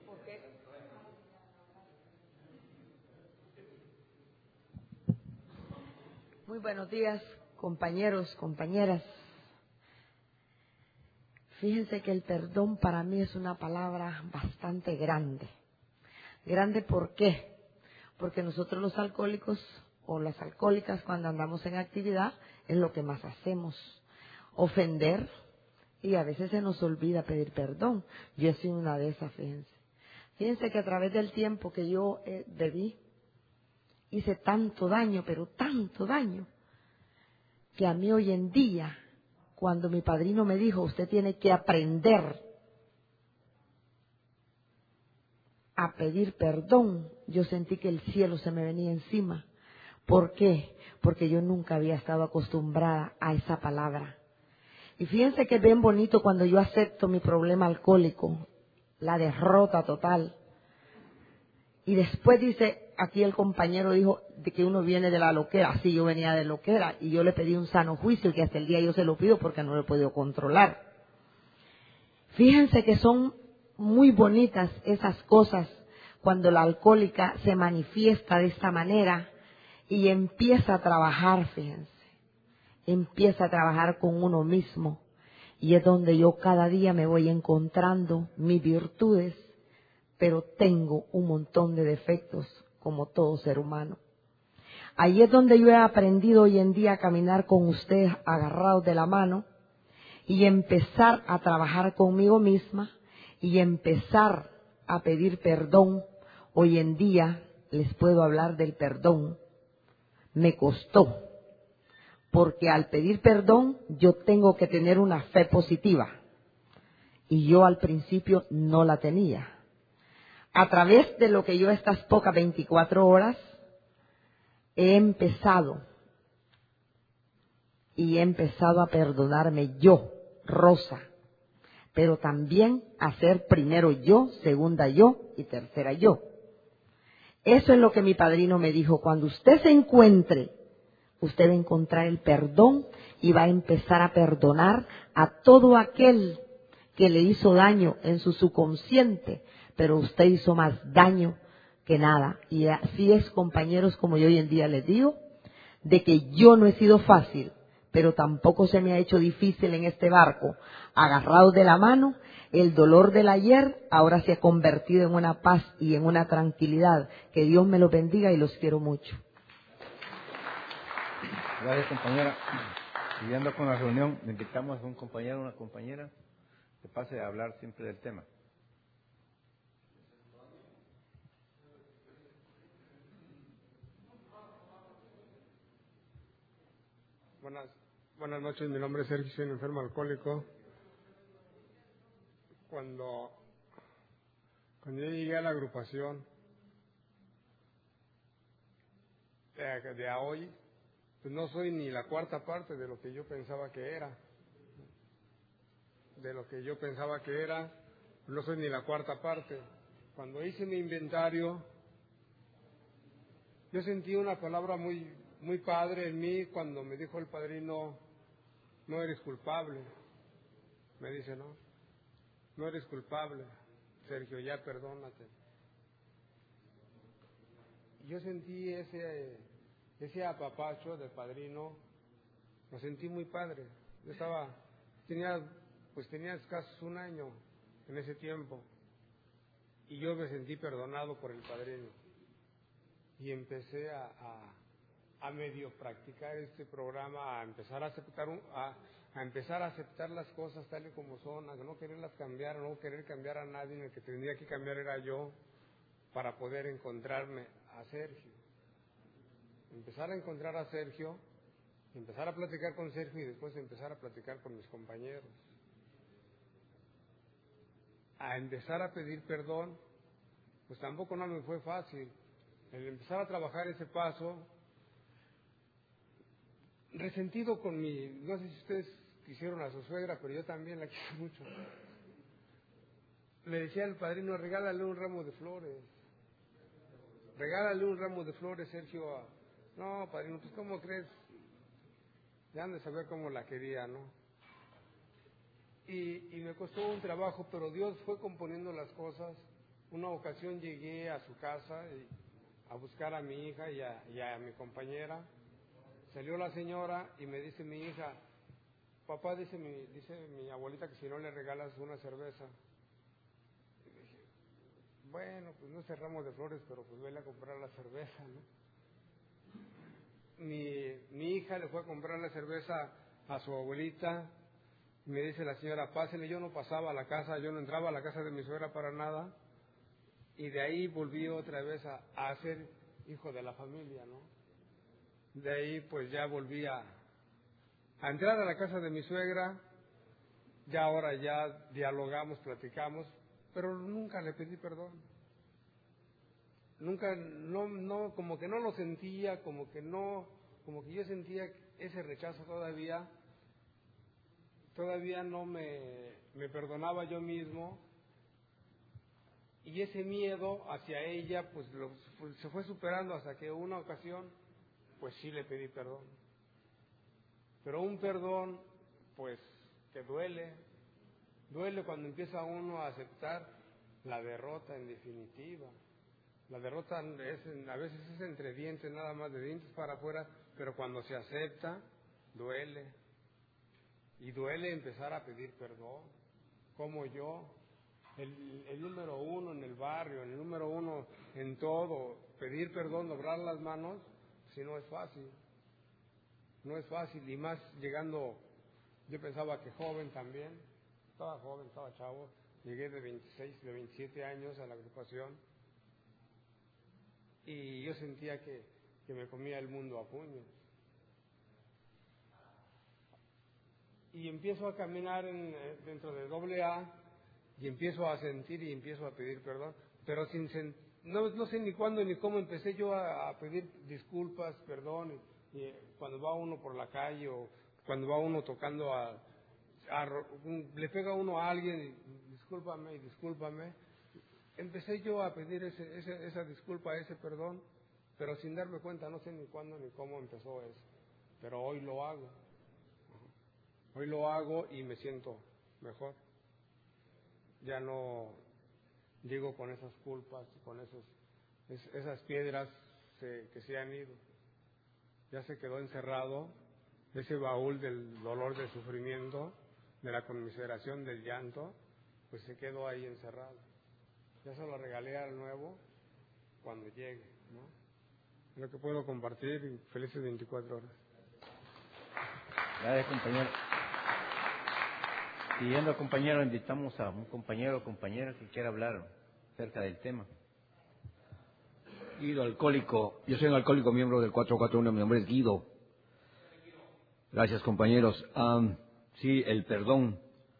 Muy buenos días, compañeros, compañeras. Fíjense que el perdón para mí es una palabra bastante grande. Grande, ¿por qué? Porque nosotros los alcohólicos o las alcohólicas cuando andamos en actividad es lo que más hacemos. Ofender, y a veces se nos olvida pedir perdón. Yo he sido una de esas, fíjense. Fíjense que a través del tiempo que yo bebí, hice tanto daño, pero tanto daño, que a mí hoy en día, cuando mi padrino me dijo, usted tiene que aprender a pedir perdón, yo sentí que el cielo se me venía encima. ¿Por qué? Porque yo nunca había estado acostumbrada a esa palabra. Y fíjense que es bien bonito cuando yo acepto mi problema alcohólico, la derrota total. Y después dice, aquí el compañero dijo de que uno viene de la loquera. Sí, yo venía de loquera y yo le pedí un sano juicio que hasta el día yo se lo pido porque no lo he podido controlar. Fíjense que son muy bonitas esas cosas cuando la alcohólica se manifiesta de esta manera y empieza a trabajar, fíjense. Empieza a trabajar con uno mismo y es donde yo cada día me voy encontrando mis virtudes, pero tengo un montón de defectos como todo ser humano. Ahí es donde yo he aprendido hoy en día a caminar con ustedes agarrados de la mano y empezar a trabajar conmigo misma y empezar a pedir perdón. Hoy en día les puedo hablar del perdón. Me costó. Porque al pedir perdón yo tengo que tener una fe positiva. Y yo al principio no la tenía. a través de lo que yo estas pocas 24 horas he empezado a perdonarme yo, Rosa, pero también a ser primero yo, segunda yo y tercera yo. Eso es lo que mi padrino me dijo: cuando usted se encuentre, usted va a encontrar el perdón y va a empezar a perdonar a todo aquel que le hizo daño en su subconsciente, pero usted hizo más daño que nada. Y así es, compañeros, como yo hoy en día les digo, de que yo no he sido fácil, pero tampoco se me ha hecho difícil en este barco, agarrados de la mano. El dolor del ayer ahora se ha convertido en una paz y en una tranquilidad. Que Dios me los bendiga y los quiero mucho. Gracias, compañera. Siguiendo con la reunión, le invitamos a un compañero o una compañera que pase a hablar siempre del tema. Buenas noches, mi nombre es Sergio, soy un enfermo alcohólico. Cuando yo llegué a la agrupación de a hoy, pues no soy ni la cuarta parte de lo que yo pensaba que era. No soy ni la cuarta parte. Cuando hice mi inventario, yo sentí una palabra muy padre en mí cuando me dijo el padrino: no eres culpable. Me dice: no eres culpable, Sergio, ya perdónate. Yo sentí ese apapacho del padrino, lo sentí muy padre. Yo tenía escasos un año en ese tiempo, y yo me sentí perdonado por el padrino. Y empecé a medio practicar este programa, a empezar a aceptar las cosas tal y como son, a no quererlas cambiar, a no querer cambiar a nadie. El que tendría que cambiar era yo, para poder encontrarme a Sergio. Empezar a encontrar a Sergio, empezar a platicar con Sergio y después empezar a platicar con mis compañeros. A empezar a pedir perdón, pues tampoco no me fue fácil. El empezar a trabajar ese paso, resentido con no sé si ustedes quisieron a su suegra, pero yo también la quise mucho. Le decía al padrino: regálale un ramo de flores. Regálale un ramo de flores, Sergio. No, padrino, pues ¿cómo crees? Ya han de saber cómo la quería, ¿no? Y me costó un trabajo, pero Dios fue componiendo las cosas. Una ocasión llegué a su casa a buscar a mi hija y a mi compañera. Salió la señora y me dice mi hija: papá, dice mi abuelita que si no le regalas una cerveza. Y le dije: bueno, pues no cerramos de flores, pero pues vele a comprar la cerveza, ¿no? Mi hija le fue a comprar la cerveza a su abuelita. Y me dice la señora: pásele. Yo no pasaba a la casa, yo no entraba a la casa de mi suegra para nada. Y de ahí volví otra vez a ser hijo de la familia, ¿no? De ahí pues ya volví a entrar a la casa de mi suegra. Ya ahora ya dialogamos, platicamos, pero nunca le pedí perdón. Nunca, no, como que no lo sentía, como que yo sentía ese rechazo todavía no me perdonaba yo mismo, y ese miedo hacia ella pues se fue superando hasta que una ocasión pues sí le pedí perdón. Pero un perdón pues que duele cuando empieza uno a aceptar la derrota en definitiva. La derrota a veces es entre dientes, nada más, de dientes para afuera, pero cuando se acepta, duele. Y duele empezar a pedir perdón. Como yo, el número uno en el barrio, el número uno en todo, pedir perdón, doblar las manos, si no es fácil. No es fácil, y más llegando, yo pensaba que joven también, estaba joven, estaba chavo, llegué de 27 años a la agrupación, y yo sentía que me comía el mundo a puños. Y empiezo a caminar dentro de AA, y empiezo a sentir y empiezo a pedir perdón, pero no sé ni cuándo ni cómo empecé yo a pedir disculpas, perdón, y cuando va uno por la calle o cuando va uno tocando le pega uno a alguien y discúlpame, empecé yo a pedir esa disculpa, ese perdón, pero sin darme cuenta, no sé ni cuándo ni cómo empezó eso, pero hoy lo hago. Hoy lo hago y me siento mejor. Ya no llego con esas culpas, con esas piedras que se han ido. Ya se quedó encerrado ese baúl del dolor, del sufrimiento, de la conmiseración, del llanto, pues se quedó ahí encerrado. Ya se lo regalé al nuevo cuando llegue, ¿no? Es lo que puedo compartir y felices 24 horas. Gracias, compañero. Siguiendo, compañero, invitamos a un compañero o compañera que quiera hablar acerca del tema. Guido, alcohólico. Yo soy un alcohólico miembro del 441, mi nombre es Guido. Gracias, compañeros. Sí, el perdón.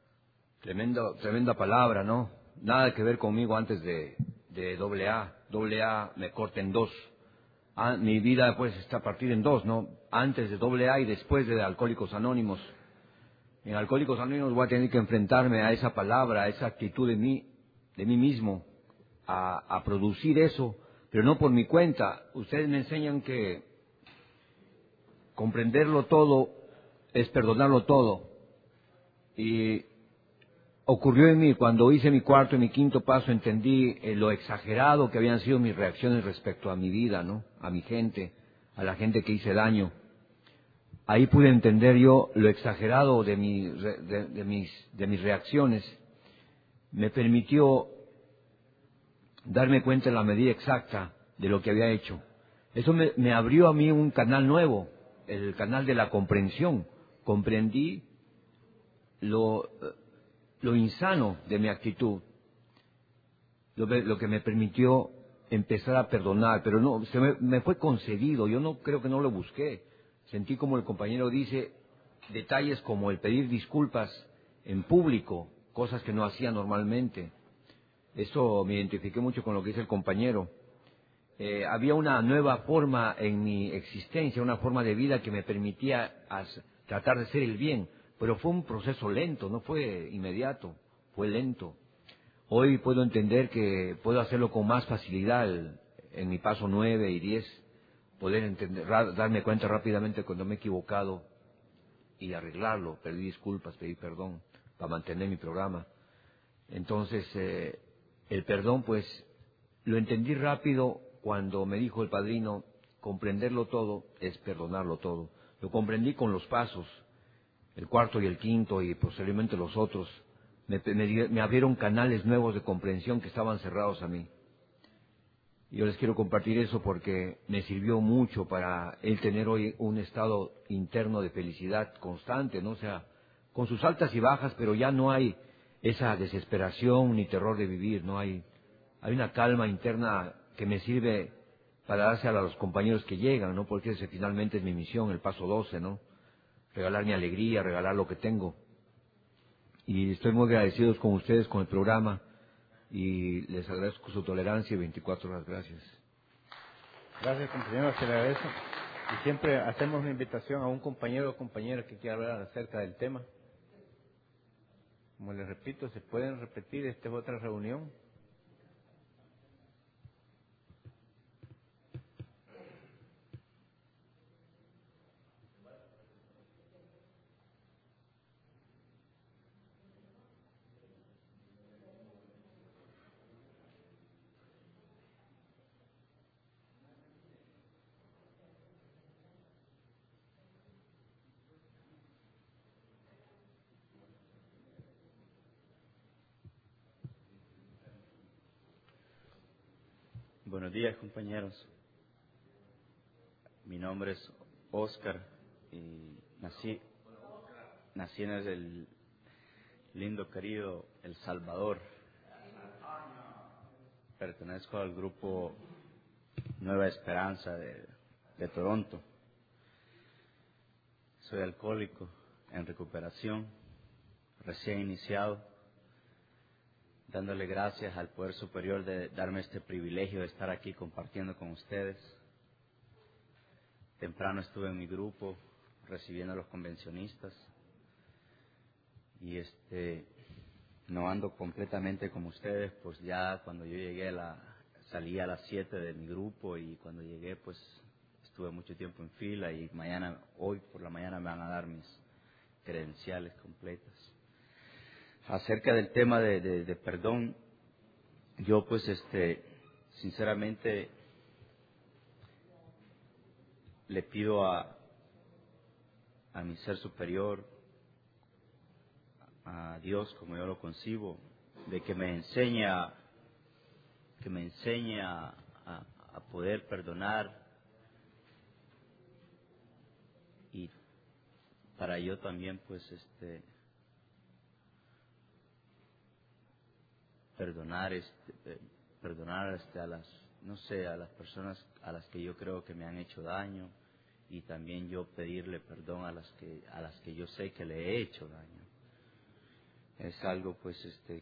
Tremenda palabra, ¿no? Nada que ver conmigo antes de AA. AA me corta en dos. Mi vida, pues, está partida en dos, ¿no? Antes de AA y después de Alcohólicos Anónimos. En Alcohólicos Anónimos voy a tener que enfrentarme a esa palabra, a esa actitud de mí mismo, a producir eso, pero no por mi cuenta. Ustedes me enseñan que comprenderlo todo es perdonarlo todo. Y ocurrió en mí, cuando hice mi cuarto y mi quinto paso, entendí lo exagerado que habían sido mis reacciones respecto a mi vida, ¿no? A mi gente, a la gente que hice daño. Ahí pude entender yo lo exagerado de mis reacciones. Me permitió darme cuenta en la medida exacta de lo que había hecho. Eso me abrió a mí un canal nuevo, el canal de la comprensión. Comprendí lo insano de mi actitud, lo que me permitió empezar a perdonar, pero no, me fue concedido, yo no creo que no lo busqué. Sentí, como el compañero dice, detalles como el pedir disculpas en público, cosas que no hacía normalmente. Eso me identifiqué mucho con lo que dice el compañero. Había una nueva forma en mi existencia, una forma de vida que me permitía tratar de hacer el bien, pero fue un proceso lento, no fue inmediato, fue lento. Hoy puedo entender que puedo hacerlo con más facilidad en mi paso 9 y 10, poder entender, darme cuenta rápidamente cuando me he equivocado y arreglarlo, pedir disculpas, pedir perdón para mantener mi programa. Entonces, el perdón, pues, lo entendí rápido cuando me dijo el padrino, comprenderlo todo es perdonarlo todo. Lo comprendí con los pasos, el cuarto y el quinto y posteriormente los otros. Me abrieron canales nuevos de comprensión que estaban cerrados a mí. Y yo les quiero compartir eso porque me sirvió mucho para él tener hoy un estado interno de felicidad constante, ¿no? O sea, con sus altas y bajas, pero ya no hay esa desesperación ni terror de vivir, no hay una calma interna que me sirve para darse a los compañeros que llegan, ¿no? Porque ese finalmente es mi misión, el paso 12, ¿no? Regalar mi alegría, regalar lo que tengo. Y estoy muy agradecido con ustedes, con el programa, y les agradezco su tolerancia y 24 horas. Gracias. Gracias, compañero, se le agradezco. Y siempre hacemos una invitación a un compañero o compañera que quiera hablar acerca del tema. Como les repito, se pueden repetir, esta es otra reunión. Buenos días, compañeros. Mi nombre es Oscar y nací en el lindo, querido El Salvador. Pertenezco al grupo Nueva Esperanza de Toronto. Soy alcohólico en recuperación, recién iniciado. dándole gracias al Poder Superior de darme este privilegio de estar aquí compartiendo con ustedes. Temprano estuve en mi grupo recibiendo a los convencionistas y no ando completamente como ustedes, pues ya cuando yo llegué salí a las 7 de mi grupo y cuando llegué pues estuve mucho tiempo en fila y hoy por la mañana me van a dar mis credenciales completas. Acerca del tema de perdón, yo pues sinceramente le pido a mi ser superior, a Dios como yo lo concibo, de que me enseñe a poder perdonar y para yo también pues perdonar a las personas a las que yo creo que me han hecho daño y también yo pedirle perdón a las que yo sé que le he hecho daño. Es algo pues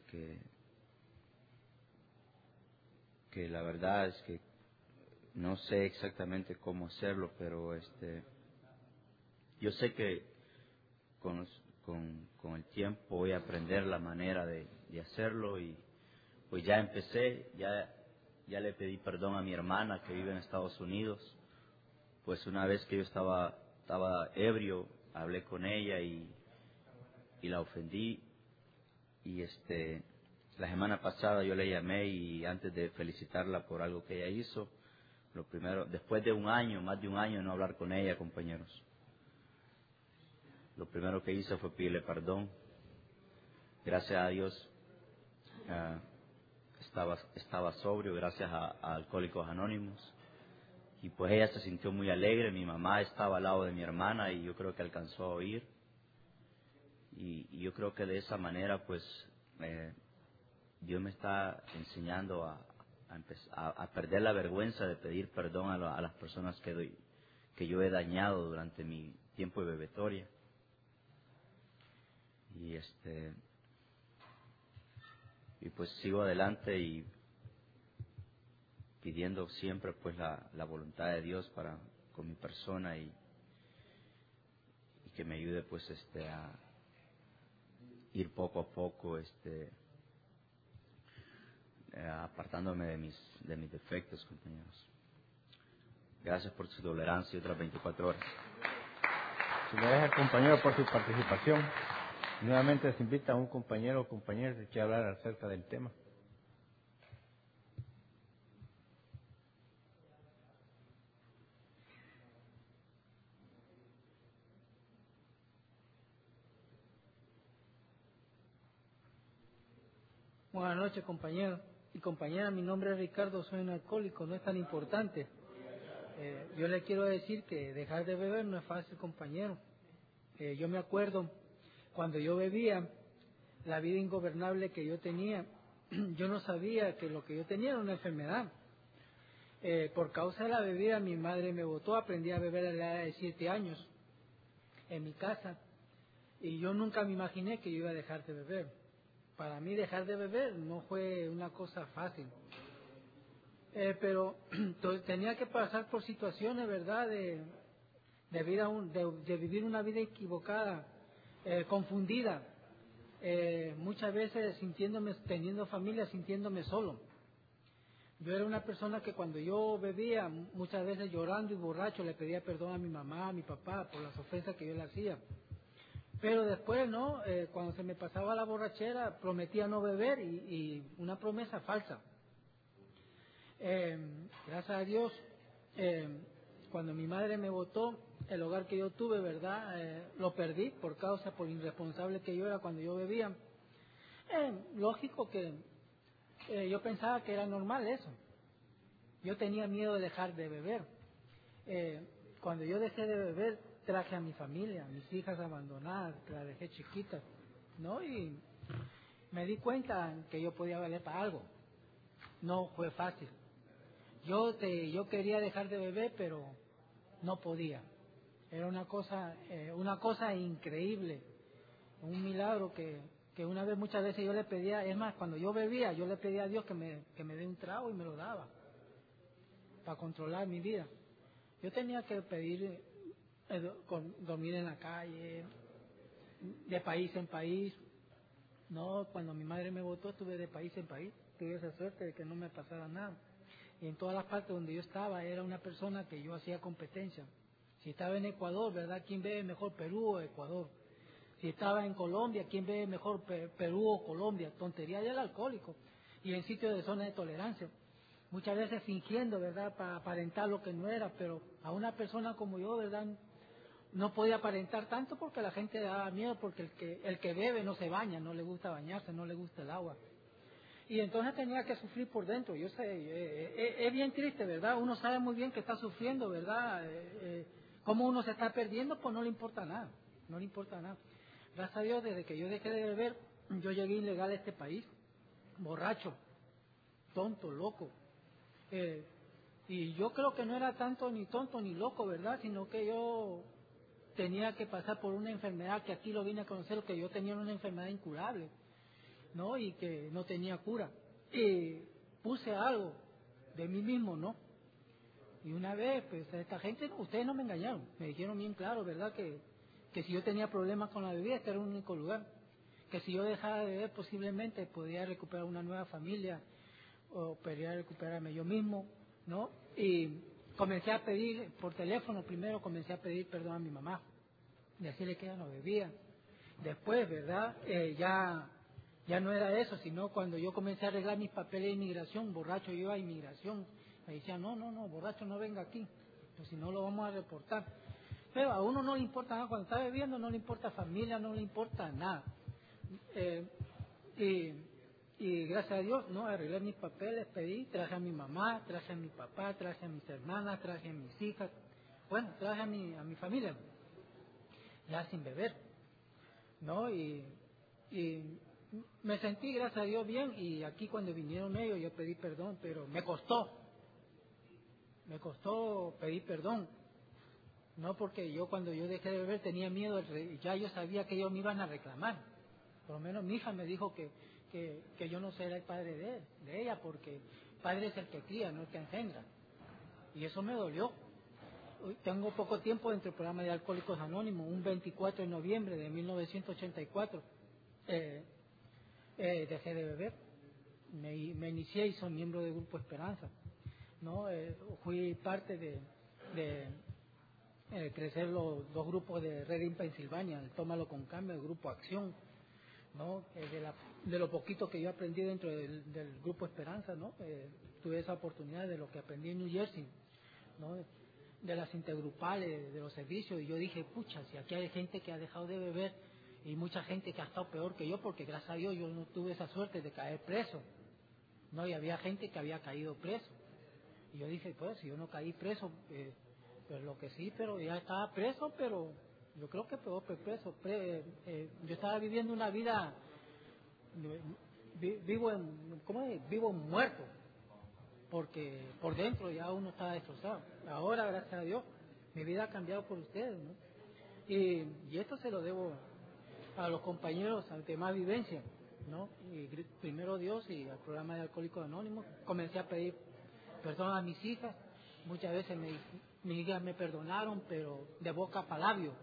que la verdad es que no sé exactamente cómo hacerlo, pero yo sé que con el tiempo voy a aprender la manera de hacerlo y pues ya empecé, ya le pedí perdón a mi hermana que vive en Estados Unidos. Pues una vez que yo estaba ebrio, hablé con ella y la ofendí y la semana pasada yo le llamé y antes de felicitarla por algo que ella hizo, lo primero, después de más de un año de no hablar con ella, compañeros, lo primero que hice fue pedirle perdón. Gracias a Dios estaba sobrio, gracias a Alcohólicos Anónimos. Y pues ella se sintió muy alegre. Mi mamá estaba al lado de mi hermana y yo creo que alcanzó a oír. Y yo creo que de esa manera pues Dios me está enseñando a perder la vergüenza de pedir perdón a las personas que yo he dañado durante mi tiempo de bebetoria. Y pues sigo adelante y pidiendo siempre pues la voluntad de Dios con mi persona y que me ayude pues a ir poco a poco apartándome de mis defectos, compañeros. Gracias por su tolerancia y otras 24 horas. Se le deja al compañero por su participación. Nuevamente se invita a un compañero o compañera que quiera hablar acerca del tema. Buenas noches, compañero y compañera. Mi nombre es Ricardo, soy un alcohólico, no es tan importante. Yo le quiero decir que dejar de beber no es fácil, compañero. Yo me acuerdo cuando yo bebía, la vida ingobernable que yo tenía, yo no sabía que lo que yo tenía era una enfermedad. Por causa de la bebida, mi madre me botó, aprendí a beber a la edad de 7 años en mi casa y yo nunca me imaginé que yo iba a dejar de beber. Para mí dejar de beber no fue una cosa fácil. Pero tenía que pasar por situaciones, ¿verdad?, de vivir una vida equivocada, confundida. Muchas veces teniendo familia, sintiéndome solo. Yo era una persona que cuando yo bebía, muchas veces llorando y borracho, le pedía perdón a mi mamá, a mi papá, por las ofensas que yo le hacía. Pero después, cuando se me pasaba la borrachera, prometía no beber y una promesa falsa. Gracias a Dios, cuando mi madre me botó, el hogar que yo tuve, ¿verdad?, lo perdí por irresponsable que yo era cuando yo bebía. Lógico que yo pensaba que era normal eso. Yo tenía miedo de dejar de beber. Cuando yo dejé de beber, traje a mi familia, a mis hijas abandonadas, que las dejé chiquitas, y me di cuenta que yo podía valer para algo. No fue fácil. Yo quería dejar de beber, pero no podía. Era una cosa increíble, un milagro que que muchas veces yo le pedía, es más, cuando yo bebía, yo le pedía a Dios que me dé un trago y me lo daba, para controlar mi vida. Yo tenía que pedir dormir en la calle, de país en país. No, cuando mi madre me botó, estuve de país en país. Tuve esa suerte de que no me pasara nada. Y en todas las partes donde yo estaba, era una persona que yo hacía competencia. Si estaba en Ecuador, ¿verdad? ¿Quién ve mejor, Perú o Ecuador? Si estaba en Colombia, ¿quién ve mejor, Perú o Colombia? Tontería del alcohólico. Y en sitios de zona de tolerancia. Muchas veces fingiendo, ¿verdad?, para aparentar lo que no era, pero a una persona como yo, ¿verdad?, no podía aparentar tanto porque la gente le daba miedo, porque el que bebe no se baña, no le gusta bañarse, no le gusta el agua. Y entonces tenía que sufrir por dentro. Yo sé, es bien triste, ¿verdad? Uno sabe muy bien que está sufriendo, ¿verdad? Cómo uno se está perdiendo, pues no le importa nada, no le importa nada. Gracias a Dios, desde que yo dejé de beber, yo llegué ilegal a este país, borracho, tonto, loco. Y yo creo que no era tanto ni tonto ni loco, ¿verdad? Sino que yo tenía que pasar por una enfermedad que aquí lo vine a conocer, que yo tenía una enfermedad incurable, ¿no? Y que no tenía cura. Y puse algo de mí mismo, ¿no? Y una vez, pues, esta gente, ustedes no me engañaron, me dijeron bien claro, ¿verdad? Que si yo tenía problemas con la bebida, este era el único lugar. Que si yo dejaba de beber, posiblemente podía recuperar una nueva familia, o podría recuperarme yo mismo, ¿no? Y comencé a pedir, por teléfono primero, comencé a pedir perdón a mi mamá, decirle que ella no bebía. Después, ¿verdad? Ya no era eso, sino cuando yo comencé a arreglar mis papeles de inmigración, borracho yo iba a inmigración, me decían, no, borracho no venga aquí, pues si no lo vamos a reportar. Pero a uno no le importa nada, cuando está bebiendo no le importa familia, no le importa nada. Y gracias a Dios, no, arreglé mis papeles, pedí, traje a mi mamá, traje a mi papá, traje a mis hermanas, traje a mis hijas, bueno, traje a mi familia, ya sin beber, ¿no? Y me sentí, gracias a Dios, bien, y aquí cuando vinieron ellos yo pedí perdón, pero me costó pedir perdón, no porque yo cuando yo dejé de beber tenía miedo, ya yo sabía que ellos me iban a reclamar, por lo menos mi hija me dijo que yo no será el padre de ella, porque padre es el que cría, no el que engendra, y eso me dolió. Tengo poco tiempo dentro del programa de Alcohólicos Anónimos, un 24 de noviembre de 1984, dejé de beber, me inicié y soy miembro del Grupo Esperanza, ¿no? Fui parte de crecer los dos grupos de Reading, Pensilvania, el Tómalo con Cambio, el Grupo Acción, ¿no? De lo poquito que yo aprendí dentro del Grupo Esperanza, ¿no? Tuve esa oportunidad de lo que aprendí en New Jersey, ¿no? De las intergrupales, de los servicios, y yo dije, pucha, si aquí hay gente que ha dejado de beber y mucha gente que ha estado peor que yo, porque gracias a Dios yo no tuve esa suerte de caer preso, ¿no? Y había gente que había caído preso, y yo dije, pues, si yo no caí preso, pues lo que sí, pero ya estaba preso, pero yo creo que peor que preso. Yo estaba viviendo una vida, vivo muerto, porque por dentro ya uno estaba destrozado. Ahora, gracias a Dios, mi vida ha cambiado por ustedes, ¿no? Y esto se lo debo a los compañeros ante más vivencia, ¿no? Y primero Dios y al programa de Alcohólicos Anónimos. Comencé a pedir perdón a mis hijas. Muchas veces mis hijas me perdonaron, pero de boca para labio,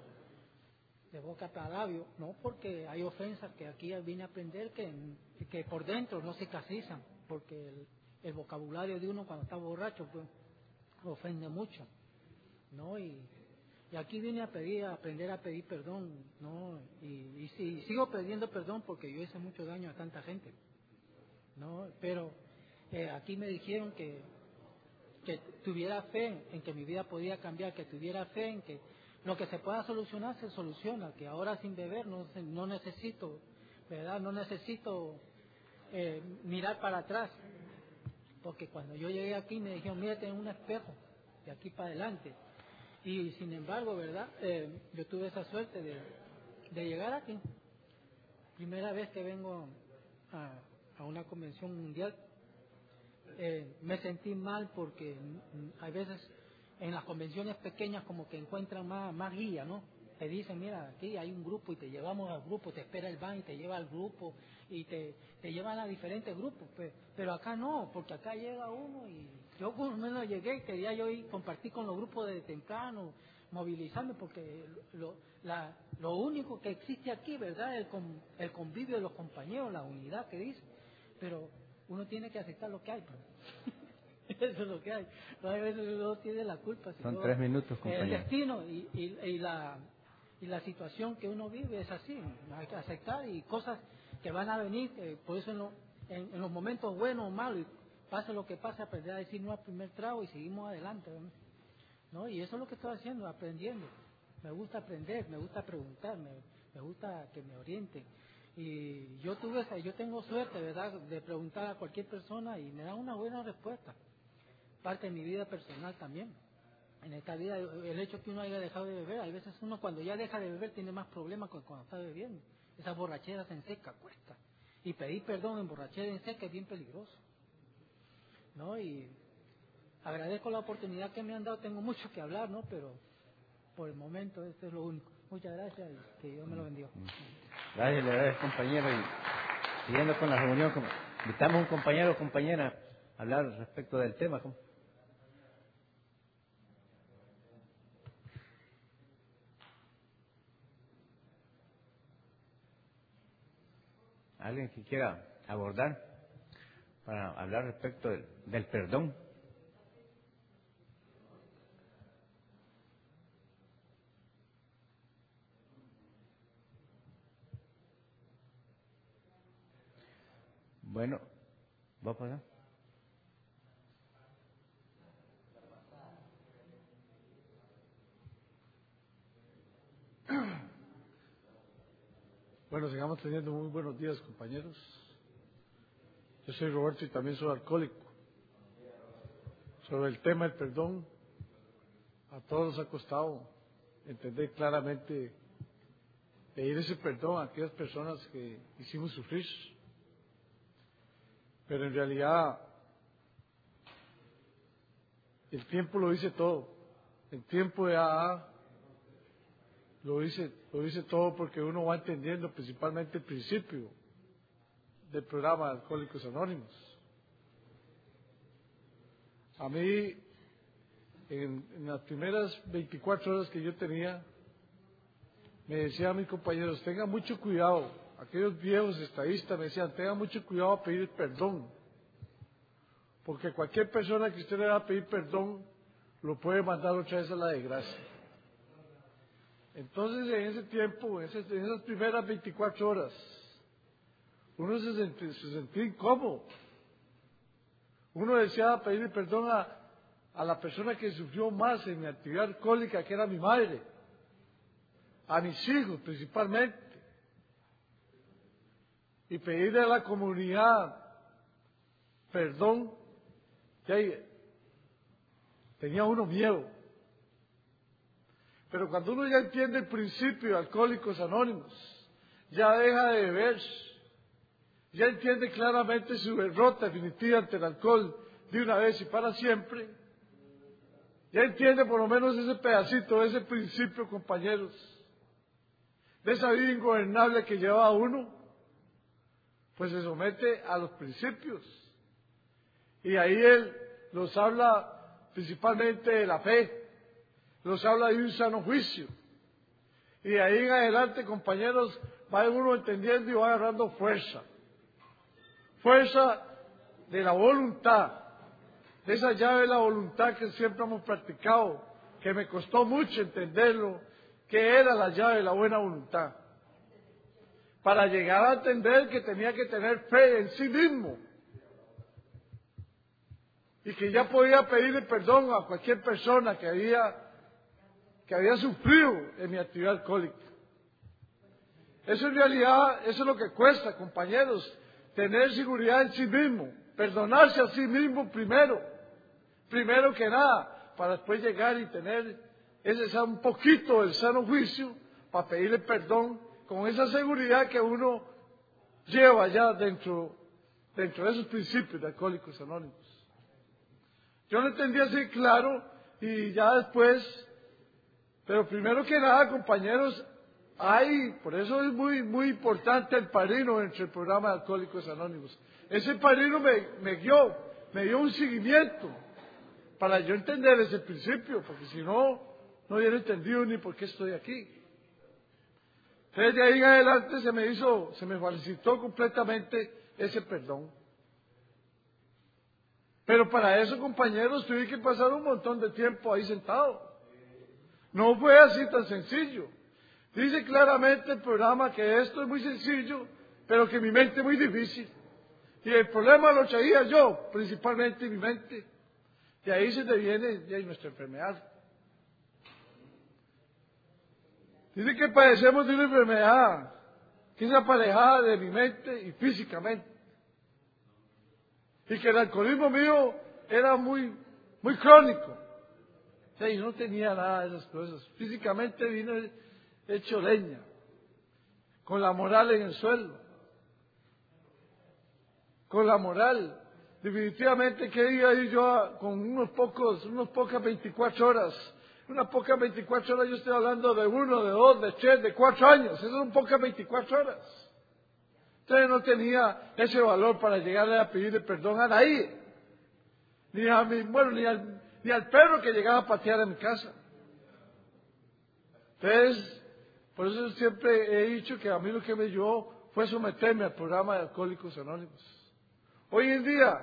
¿no? Porque hay ofensas que aquí vine a aprender que por dentro no se cicatrizan, porque el vocabulario de uno cuando está borracho pues ofende mucho, ¿no? Y aquí vine a aprender a pedir perdón, ¿no? Y sigo pidiendo perdón porque yo hice mucho daño a tanta gente, ¿no? Pero aquí me dijeron que tuviera fe en que mi vida podía cambiar, que tuviera fe en que lo que se pueda solucionar se soluciona, que ahora sin beber no necesito, ¿verdad? No necesito mirar para atrás, porque cuando yo llegué aquí me dijeron, mírate en un espejo de aquí para adelante, y sin embargo, ¿verdad? Yo tuve esa suerte de llegar aquí, primera vez que vengo a una convención mundial. Me sentí mal porque hay veces en las convenciones pequeñas como que encuentran más guía, ¿no? te dicen, mira, aquí hay un grupo y te llevamos al grupo, te espera el van y te lleva al grupo y te llevan a diferentes grupos. Pero acá no, porque acá llega uno y yo por lo menos llegué y quería yo ir compartir con los grupos de temprano, movilizarme, porque lo único que existe aquí, ¿verdad?, es el convivio de los compañeros, la unidad que dice. Pero uno tiene que aceptar lo que hay, pues. Eso es lo que hay. No, a veces uno tiene la culpa. Son 3 minutos, compañero. El destino y la situación que uno vive es así. Hay que aceptar y cosas que van a venir. Por eso en los momentos buenos o malos, pase lo que pase, aprender a decir no al primer trago y seguimos adelante, ¿no? Y eso es lo que estoy haciendo, aprendiendo. Me gusta aprender, me gusta preguntar, me gusta que me orienten. Y yo tengo suerte, ¿verdad?, de preguntar a cualquier persona y me dan una buena respuesta. Parte de mi vida personal también. En esta vida, el hecho que uno haya dejado de beber, hay veces uno cuando ya deja de beber tiene más problemas que cuando está bebiendo. Esa borrachera en seca cuesta. Y pedir perdón en borrachera en seca es bien peligroso, ¿no? Y agradezco la oportunidad que me han dado. Tengo mucho que hablar, ¿no? Pero por el momento esto es lo único. Muchas gracias y que Dios me lo bendiga. Gracias, le agradezco, compañero. Y siguiendo con la reunión, invitamos a un compañero o compañera a hablar respecto del tema. ¿Cómo? ¿Alguien que quiera abordar para hablar respecto del perdón? Bueno, ¿va a pasar? Bueno, sigamos teniendo muy buenos días, compañeros. Yo soy Roberto y también soy alcohólico. Sobre el tema del perdón, a todos nos ha costado entender claramente, pedir ese perdón a aquellas personas que hicimos sufrir. Pero en realidad, el tiempo lo dice todo. El tiempo de AA lo dice todo, porque uno va entendiendo principalmente el principio del programa de Alcohólicos Anónimos. A mí, en las primeras 24 horas que yo tenía, me decían mis compañeros, tengan mucho cuidado. Aquellos viejos estadistas me decían, tengan mucho cuidado a pedir perdón, porque cualquier persona que usted le va a pedir perdón, lo puede mandar otra vez a la desgracia. Entonces, en ese tiempo, en esas primeras 24 horas, uno se sentía incómodo. Uno deseaba pedirle perdón a la persona que sufrió más en mi actividad alcohólica, que era mi madre, a mis hijos principalmente, y pedirle a la comunidad perdón. Tenía uno miedo. Pero cuando uno ya entiende el principio de Alcohólicos Anónimos, ya deja de beber, ya entiende claramente su derrota definitiva ante el alcohol de una vez y para siempre, ya entiende por lo menos ese pedacito, ese principio, compañeros, de esa vida ingobernable que lleva a uno, pues se somete a los principios. Y ahí él nos habla principalmente de la fe, nos habla de un sano juicio. Y de ahí en adelante, compañeros, va uno entendiendo y va agarrando fuerza. Fuerza de la voluntad, de esa llave de la voluntad que siempre hemos practicado, que me costó mucho entenderlo, que era la llave de la buena voluntad. Para llegar a entender que tenía que tener fe en sí mismo. Y que ya podía pedirle perdón a cualquier persona que había sufrido en mi actividad alcohólica. Eso en realidad, eso es lo que cuesta, compañeros, tener seguridad en sí mismo, perdonarse a sí mismo primero que nada, para después llegar y tener un poquito del sano juicio, para pedirle perdón, con esa seguridad que uno lleva ya dentro de esos principios de Alcohólicos Anónimos. Yo lo entendí así claro, y ya después, Pero primero que nada, compañeros, por eso es muy importante el padrino entre el programa de Alcohólicos Anónimos. Ese padrino me guió, me dio un seguimiento para yo entender ese principio, porque si no, no hubiera entendido ni por qué estoy aquí. Entonces de ahí en adelante se me facilitó completamente ese perdón. Pero para eso, compañeros, tuve que pasar un montón de tiempo ahí sentado. No fue así tan sencillo. Dice claramente el programa que esto es muy sencillo, pero que mi mente es muy difícil. Y el problema lo traía yo, principalmente mi mente. De ahí se deviene nuestra enfermedad. Dice que padecemos de una enfermedad que es aparejada de mi mente y físicamente. Y que el alcoholismo mío era muy crónico. O sea, y no tenía nada de esas cosas. Físicamente vino hecho leña, con la moral en el suelo. Con la moral. Definitivamente que iba a ir yo con unas pocas 24 horas. Unas pocas 24 horas, yo estoy hablando de 1, de 2, de 3, de 4 años. Esas son pocas 24 horas. Entonces no tenía ese valor para llegarle a pedirle perdón a nadie. Ni al perro que llegaba a patear a mi casa. Entonces, por eso siempre he dicho que a mí lo que me ayudó fue someterme al programa de Alcohólicos Anónimos. Hoy en día,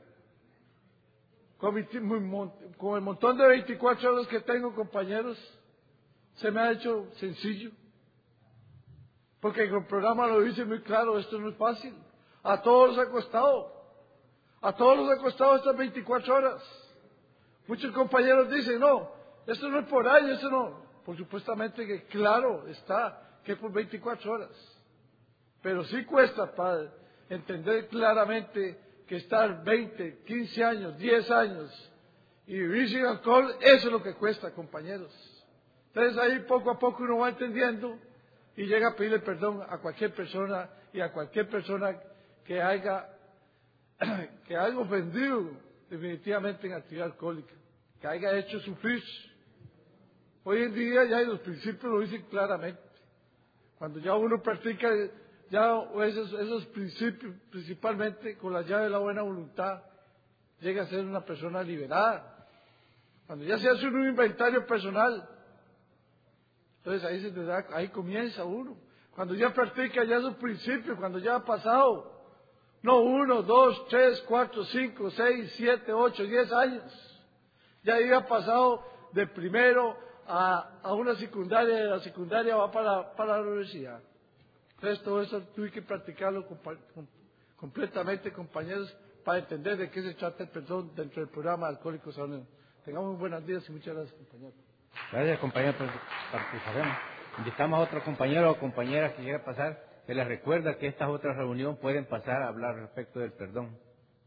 con el montón de 24 horas que tengo, compañeros, se me ha hecho sencillo. Porque el programa lo dice muy claro, esto no es fácil. A todos les ha costado. A todos les ha costado estas 24 horas. Muchos compañeros dicen, no, esto no es por año, esto no. Por supuestamente que claro está que es por 24 horas. Pero sí cuesta, padre, entender claramente que estar 20, 15 años, 10 años y vivir sin alcohol, eso es lo que cuesta, compañeros. Entonces ahí poco a poco uno va entendiendo y llega a pedirle perdón a cualquier persona y a cualquier persona que haya ofendido definitivamente en actividad alcohólica, que haya hecho sufrir. Hoy en día ya los principios lo dicen claramente. Cuando ya uno practica ya esos principios, principalmente con la llave de la buena voluntad, llega a ser una persona liberada. Cuando ya se hace un inventario personal, entonces ahí comienza uno. Cuando ya practica ya esos principios, cuando ya ha pasado, no 1, 2, 3, 4, 5, 6, 7, 8, 10 años, ya ahí ha pasado de primero a una secundaria, de la secundaria va para la universidad. Entonces todo eso tuve que practicarlo completamente, compañeros, para entender de qué se trata el perdón dentro del programa Alcohólicos Anónimos. Tengamos muy buenos días y muchas gracias, compañeros. Gracias, compañero, por participar. Invitamos a otro compañero o compañera que quiera pasar, que les recuerda que estas otras reuniones pueden pasar a hablar respecto del perdón.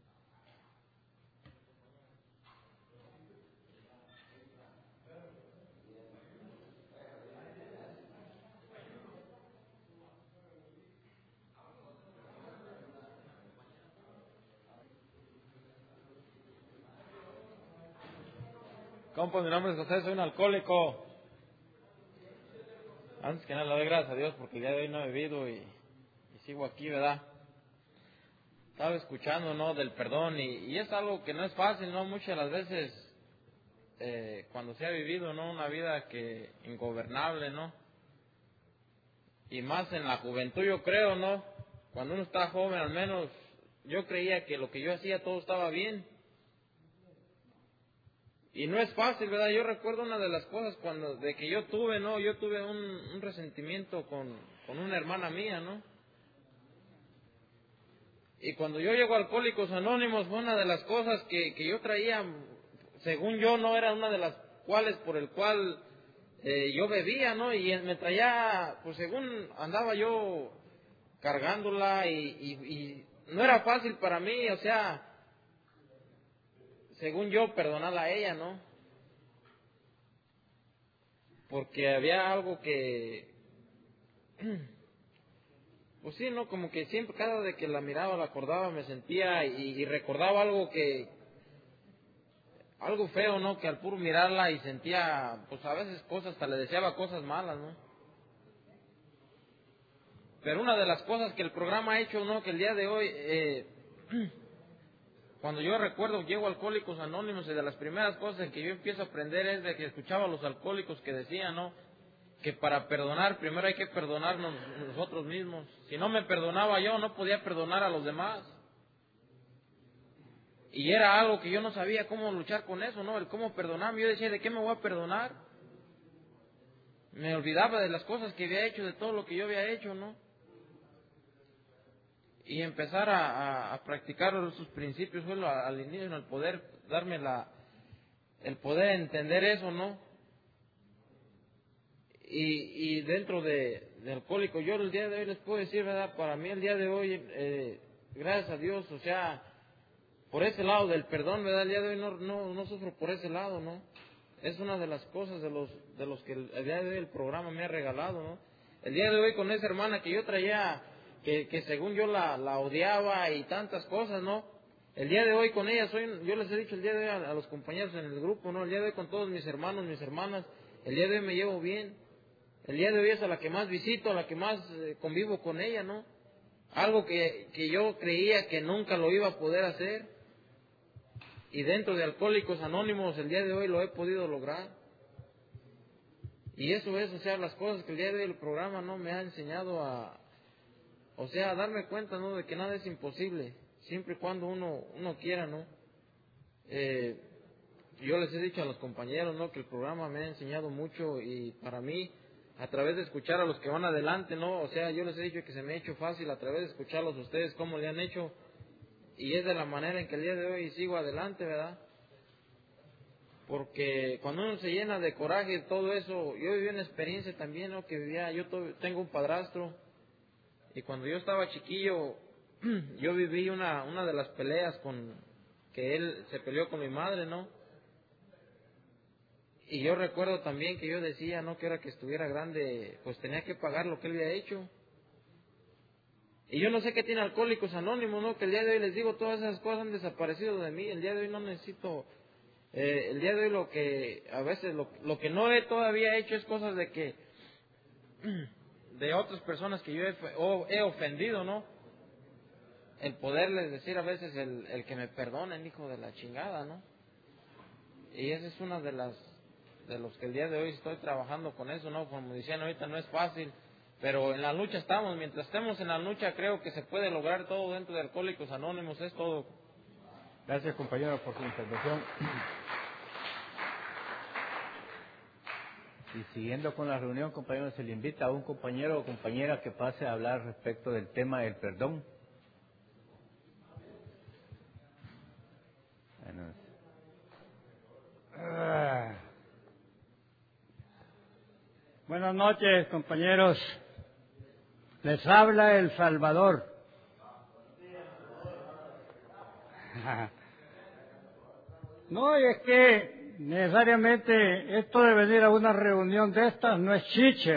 Compa, mi nombre es José, soy un alcohólico. Antes que nada le doy gracias a Dios porque el día de hoy no he bebido y sigo aquí, ¿verdad? Estaba escuchando, ¿no?, del perdón y es algo que no es fácil, ¿no? Muchas de las veces cuando se ha vivido, ¿no?, una vida que ingobernable, ¿no? Y más en la juventud, yo creo, ¿no? Cuando uno está joven, al menos yo creía que lo que yo hacía todo estaba bien. Y no es fácil, ¿verdad? Yo recuerdo una de las cosas de que yo tuve, ¿no? Yo tuve un resentimiento con una hermana mía, ¿no? Y cuando yo llego a Alcohólicos Anónimos fue una de las cosas que yo traía, según yo, no era una de las cuales por el cual yo bebía, ¿no? Y me traía, pues según andaba yo cargándola y no era fácil para mí, o sea, según yo, perdonarla a ella, ¿no? Porque había algo que, pues sí, ¿no? Como que siempre, cada vez que la miraba, la acordaba, me sentía y recordaba algo que algo feo, ¿no? Que al puro mirarla y sentía, pues a veces cosas, hasta le deseaba cosas malas, ¿no? Pero una de las cosas que el programa ha hecho, ¿no? Que el día de hoy, cuando yo recuerdo, llego a Alcohólicos Anónimos, y de las primeras cosas que yo empiezo a aprender es de que escuchaba a los alcohólicos que decían, ¿no? Que para perdonar, primero hay que perdonarnos nosotros mismos. Si no me perdonaba yo, no podía perdonar a los demás. Y era algo que yo no sabía cómo luchar con eso, ¿no? El cómo perdonarme. Yo decía, ¿de qué me voy a perdonar? Me olvidaba de las cosas que había hecho, de todo lo que yo había hecho, ¿no? Y empezar a practicar sus principios fue al inicio, el poder darme el poder entender eso, ¿no? Y dentro de Alcohólico, yo el día de hoy les puedo decir, ¿verdad? Para mí el día de hoy, gracias a Dios, o sea, por ese lado del perdón, ¿verdad? El día de hoy no sufro por ese lado, ¿no? Es una de las cosas de los que el día de hoy el programa me ha regalado, ¿no? El día de hoy con esa hermana que yo traía, que según yo la odiaba y tantas cosas, ¿no? El día de hoy con ella yo les he dicho el día de hoy a los compañeros en el grupo, ¿no? El día de hoy con todos mis hermanos, mis hermanas, el día de hoy me llevo bien. El día de hoy es a la que más visito, a la que más convivo con ella, ¿no? Algo que yo creía que nunca lo iba a poder hacer. Y dentro de Alcohólicos Anónimos el día de hoy lo he podido lograr. Y eso es, o sea, las cosas que el día de hoy el programa, ¿no? Me ha enseñado a darme cuenta, ¿no? De que nada es imposible, siempre y cuando uno quiera, ¿no? Yo les he dicho a los compañeros, ¿no? Que el programa me ha enseñado mucho, y para mí, a través de escuchar a los que van adelante, ¿no? O sea, yo les he dicho que se me ha hecho fácil a través de escucharlos a ustedes cómo le han hecho, y es de la manera en que el día de hoy sigo adelante, ¿verdad? Porque cuando uno se llena de coraje y todo eso, yo viví una experiencia también, ¿no? Que vivía, yo tengo un padrastro, y cuando yo estaba chiquillo, yo viví una de las peleas que él se peleó con mi madre, ¿no? Y yo recuerdo también que yo decía, ¿no? Que era que estuviera grande, pues tenía que pagar lo que él había hecho. Y yo no sé qué tiene Alcohólicos Anónimos, ¿no? Que el día de hoy les digo, todas esas cosas han desaparecido de mí. El día de hoy no necesito, el día de hoy lo que, a veces, lo que no he todavía hecho es cosas de otras personas que yo he ofendido, ¿no? El poderles decir a veces el que me perdonen, hijo de la chingada, ¿no? Y esa es una de los que el día de hoy estoy trabajando con eso, ¿no? Como decían ahorita, no es fácil, pero en la lucha estamos. Mientras estemos en la lucha, creo que se puede lograr todo dentro de Alcohólicos Anónimos, es todo. Gracias, compañero, por su intervención. Y siguiendo con la reunión, compañeros, se le invita a un compañero o compañera que pase a hablar respecto del tema del perdón. Buenas noches, compañeros. Les habla El Salvador. No, y es que necesariamente esto de venir a una reunión de estas no es chiche.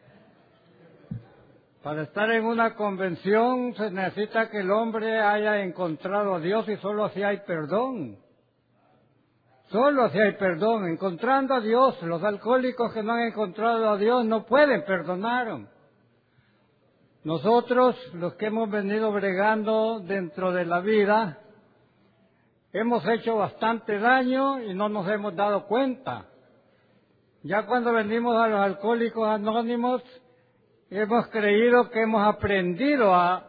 Para estar en una convención se necesita que el hombre haya encontrado a Dios, y solo así hay perdón. Solo así hay perdón. Encontrando a Dios, los alcohólicos que no han encontrado a Dios no pueden perdonar. Nosotros, los que hemos venido bregando dentro de la vida, hemos hecho bastante daño y no nos hemos dado cuenta. Ya cuando venimos a los Alcohólicos Anónimos, hemos creído que hemos aprendido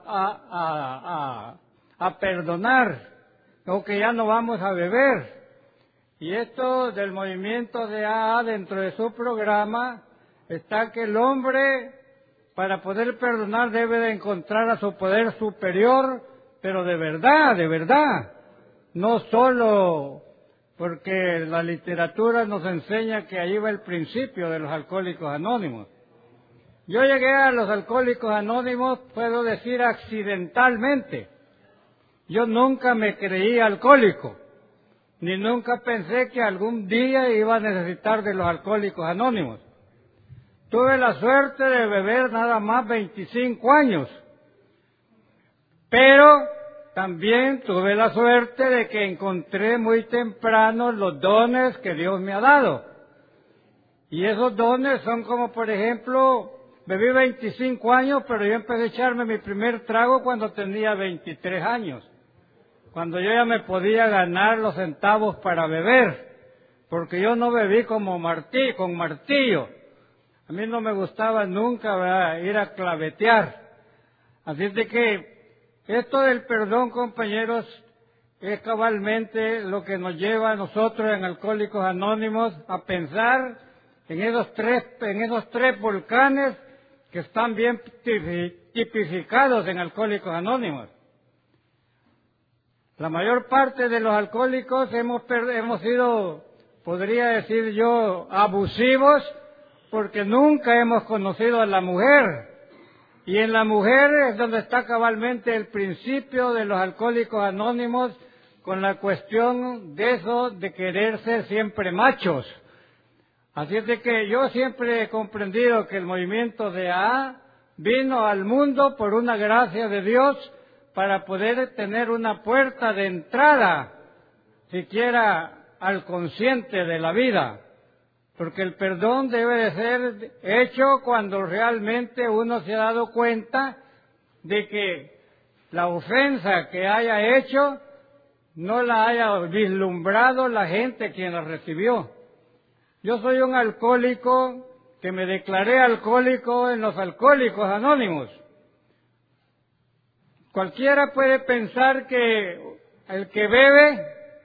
a perdonar, o que ya no vamos a beber. Y esto del movimiento de AA, dentro de su programa, está que el hombre, para poder perdonar, debe de encontrar a su poder superior, pero de verdad. No solo porque la literatura nos enseña que ahí va el principio de los Alcohólicos Anónimos. Yo llegué a los Alcohólicos Anónimos, puedo decir, accidentalmente. Yo nunca me creí alcohólico, ni nunca pensé que algún día iba a necesitar de los Alcohólicos Anónimos. Tuve la suerte de beber nada más 25 años, pero también tuve la suerte de que encontré muy temprano los dones que Dios me ha dado. Y esos dones son como, por ejemplo, bebí 25 años, pero yo empecé a echarme mi primer trago cuando tenía 23 años. Cuando yo ya me podía ganar los centavos para beber, porque yo no bebí con martillo. A mí no me gustaba nunca, ¿verdad?, ir a clavetear. Así es de que esto del perdón, compañeros, es cabalmente lo que nos lleva a nosotros en Alcohólicos Anónimos a pensar en esos tres volcanes que están bien tipificados en Alcohólicos Anónimos. La mayor parte de los alcohólicos hemos sido, podría decir yo, abusivos, porque nunca hemos conocido a la mujer. Y en la mujer es donde está cabalmente el principio de los Alcohólicos Anónimos, con la cuestión de eso de querer ser siempre machos. Así es de que yo siempre he comprendido que el movimiento de AA vino al mundo por una gracia de Dios para poder tener una puerta de entrada, siquiera al consciente de la vida. Porque el perdón debe de ser hecho cuando realmente uno se ha dado cuenta de que la ofensa que haya hecho no la haya vislumbrado la gente quien la recibió. Yo soy un alcohólico que me declaré alcohólico en los Alcohólicos Anónimos. Cualquiera puede pensar que el que bebe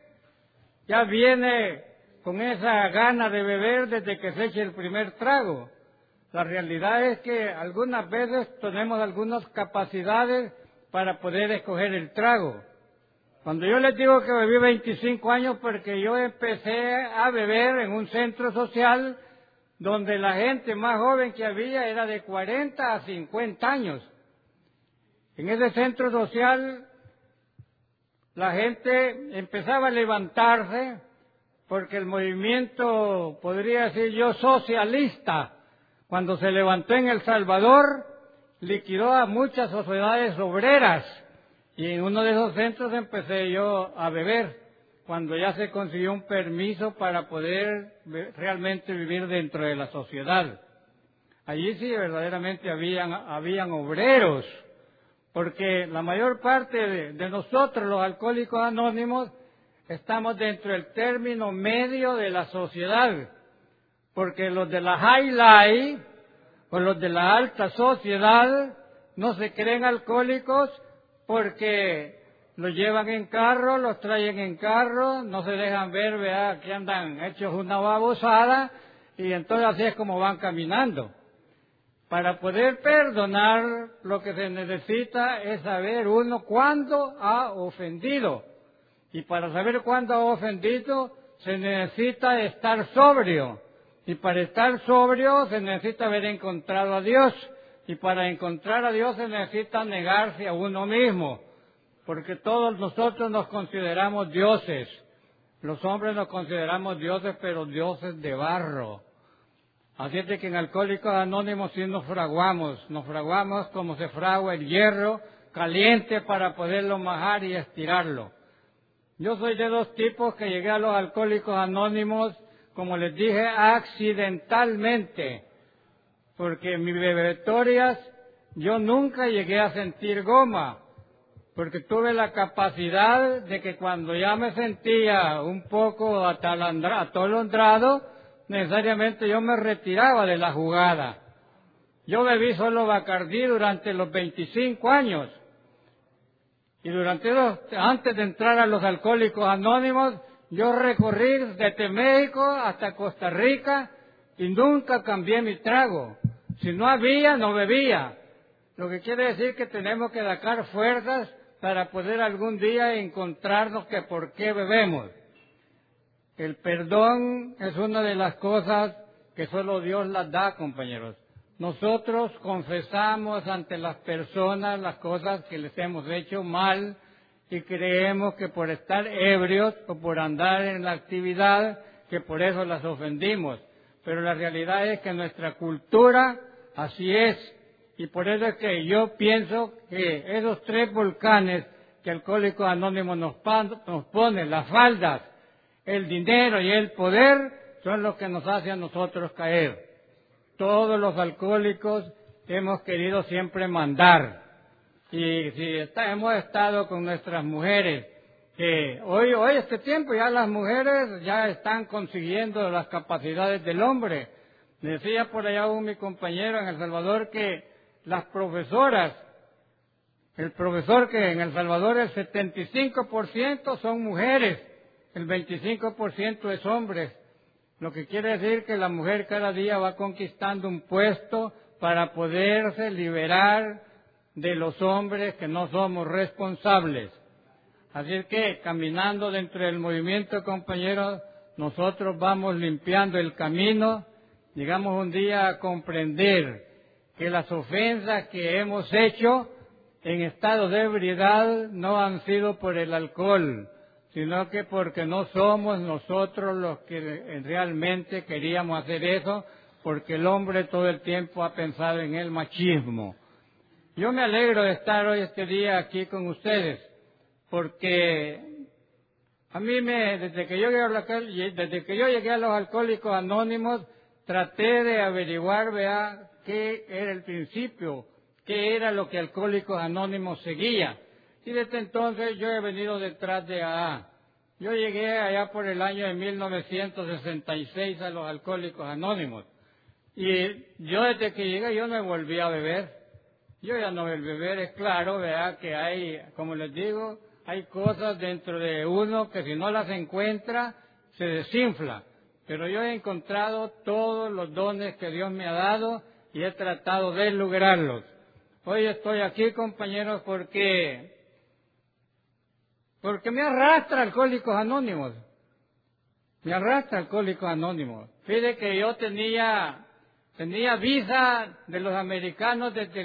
ya viene con esa gana de beber desde que se eche el primer trago. La realidad es que algunas veces tenemos algunas capacidades para poder escoger el trago. Cuando yo les digo que bebí 25 años, porque yo empecé a beber en un centro social donde la gente más joven que había era de 40 a 50 años. En ese centro social la gente empezaba a levantarse porque el movimiento, podría decir yo, socialista, cuando se levantó en El Salvador, liquidó a muchas sociedades obreras. Y en uno de esos centros empecé yo a beber, cuando ya se consiguió un permiso para poder realmente vivir dentro de la sociedad. Allí sí verdaderamente habían obreros, porque la mayor parte de nosotros, los Alcohólicos Anónimos, estamos dentro del término medio de la sociedad, porque los de la high life o los de la alta sociedad no se creen alcohólicos porque los llevan en carro, los traen en carro, no se dejan ver, ¿verdad?, que andan hechos una babosada, y entonces así es como van caminando. Para poder perdonar, lo que se necesita es saber uno cuándo ha ofendido. Y para saber cuándo ha ofendido, se necesita estar sobrio. Y para estar sobrio, se necesita haber encontrado a Dios. Y para encontrar a Dios, se necesita negarse a uno mismo. Porque todos nosotros nos consideramos dioses. Los hombres nos consideramos dioses, pero dioses de barro. Así es de que en Alcohólicos Anónimos sí nos fraguamos como se fragua el hierro caliente para poderlo majar y estirarlo. Yo soy de dos tipos que llegué a los Alcohólicos Anónimos, como les dije, accidentalmente, porque en mis bebetorias yo nunca llegué a sentir goma, porque tuve la capacidad de que cuando ya me sentía un poco atolondrado, necesariamente yo me retiraba de la jugada. Yo bebí solo Bacardí durante los 25 años. Y antes de entrar a los Alcohólicos Anónimos, yo recorrí desde México hasta Costa Rica y nunca cambié mi trago. Si no había, no bebía. Lo que quiere decir que tenemos que sacar fuerzas para poder algún día encontrarnos que por qué bebemos. El perdón es una de las cosas que solo Dios las da, compañeros. Nosotros confesamos ante las personas las cosas que les hemos hecho mal y creemos que por estar ebrios o por andar en la actividad, que por eso las ofendimos. Pero la realidad es que nuestra cultura así es. Y por eso es que yo pienso que esos tres volcanes que Alcohólicos Anónimos nos pone, las faldas, el dinero y el poder, son los que nos hacen a nosotros caer. Todos los alcohólicos hemos querido siempre mandar. Y si hemos estado con nuestras mujeres, que hoy este tiempo ya las mujeres ya están consiguiendo las capacidades del hombre. Decía por allá mi compañero en El Salvador que las profesoras, el profesor que en El Salvador el 75% son mujeres, el 25% es hombres. Lo que quiere decir que la mujer cada día va conquistando un puesto para poderse liberar de los hombres que no somos responsables. Así que caminando dentro del movimiento, compañeros, nosotros vamos limpiando el camino. Llegamos un día a comprender que las ofensas que hemos hecho en estado de ebriedad no han sido por el alcohol, sino que porque no somos nosotros los que realmente queríamos hacer eso, porque el hombre todo el tiempo ha pensado en el machismo. Yo me alegro de estar hoy este día aquí con ustedes, porque a mí desde que yo llegué a los Alcohólicos Anónimos, traté de averiguar, vea, qué era el principio, qué era lo que Alcohólicos Anónimos seguía. Y desde entonces yo he venido detrás de AA. Yo llegué allá por el año de 1966 a los Alcohólicos Anónimos. Y yo desde que llegué yo no volví a beber. Yo ya no voy a beber, es claro, vea, que hay, como les digo, hay cosas dentro de uno que si no las encuentra, se desinfla. Pero yo he encontrado todos los dones que Dios me ha dado y he tratado de lograrlos. Hoy estoy aquí, compañeros, porque me arrastra Alcohólicos Anónimos. Me arrastra Alcohólicos Anónimos. Fíjate que yo tenía visa de los americanos desde el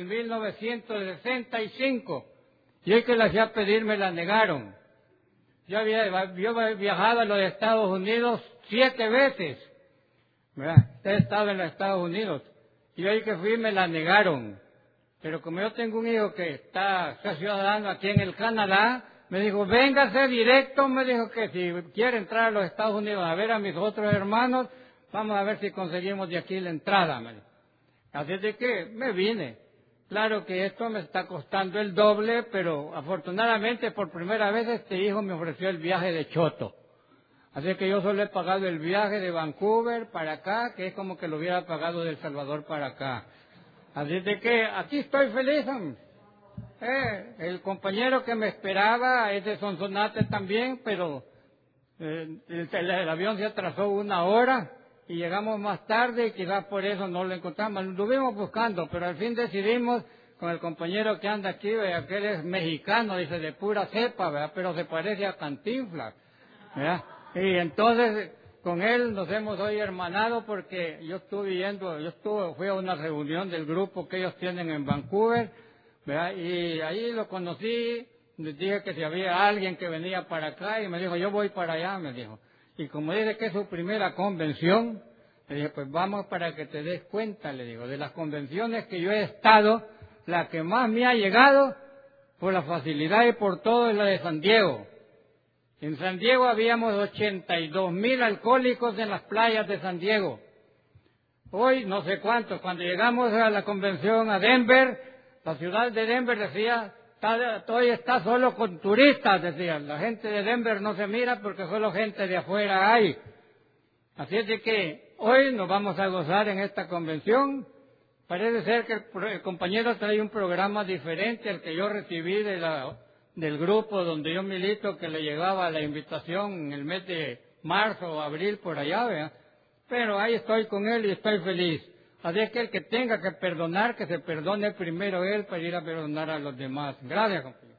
1965. Y hoy que la fui a pedir me la negaron. Yo había viajado a los Estados Unidos 7 veces. ¿Verdad? He estado en los Estados Unidos. Y hoy que fui me la negaron. Pero como yo tengo un hijo que está ciudadano aquí en el Canadá, me dijo, véngase directo, me dijo que si quiere entrar a los Estados Unidos a ver a mis otros hermanos, vamos a ver si conseguimos de aquí la entrada. Me dijo. Así de que me vine. Claro que esto me está costando el doble, pero afortunadamente por primera vez este hijo me ofreció el viaje de Choto. Así que yo solo he pagado el viaje de Vancouver para acá, que es como que lo hubiera pagado de El Salvador para acá. Así de que aquí estoy feliz. El compañero que me esperaba es de Sonsonate también, pero el avión se atrasó 1 hora y llegamos más tarde y quizás por eso no lo encontramos. Lo estuvimos buscando, pero al fin decidimos con el compañero que anda aquí, ¿verdad? Que él es mexicano, dice, de pura cepa, ¿verdad? Pero se parece a Cantinflas, ¿verdad? Y entonces con él nos hemos hoy hermanado porque fui a una reunión del grupo que ellos tienen en Vancouver, ¿verdad? Y ahí lo conocí, les dije que si había alguien que venía para acá y me dijo, yo voy para allá, me dijo. Y como dice que es su primera convención, le dije, pues vamos para que te des cuenta, le digo, de las convenciones que yo he estado, la que más me ha llegado por la facilidad y por todo es la de San Diego. En San Diego habíamos 82,000 alcohólicos en las playas de San Diego. Hoy no sé cuántos. Cuando llegamos a la convención a Denver, la ciudad de Denver decía, todavía está solo con turistas, decían. La gente de Denver no se mira porque solo gente de afuera hay. Así es de que hoy nos vamos a gozar en esta convención. Parece ser que el compañero trae un programa diferente al que yo recibí del grupo donde yo milito, que le llegaba la invitación en el mes de marzo o abril por allá, ¿verdad? Pero ahí estoy con él y estoy feliz. Así es que el que tenga que perdonar, que se perdone primero él para ir a perdonar a los demás. Gracias, compañero.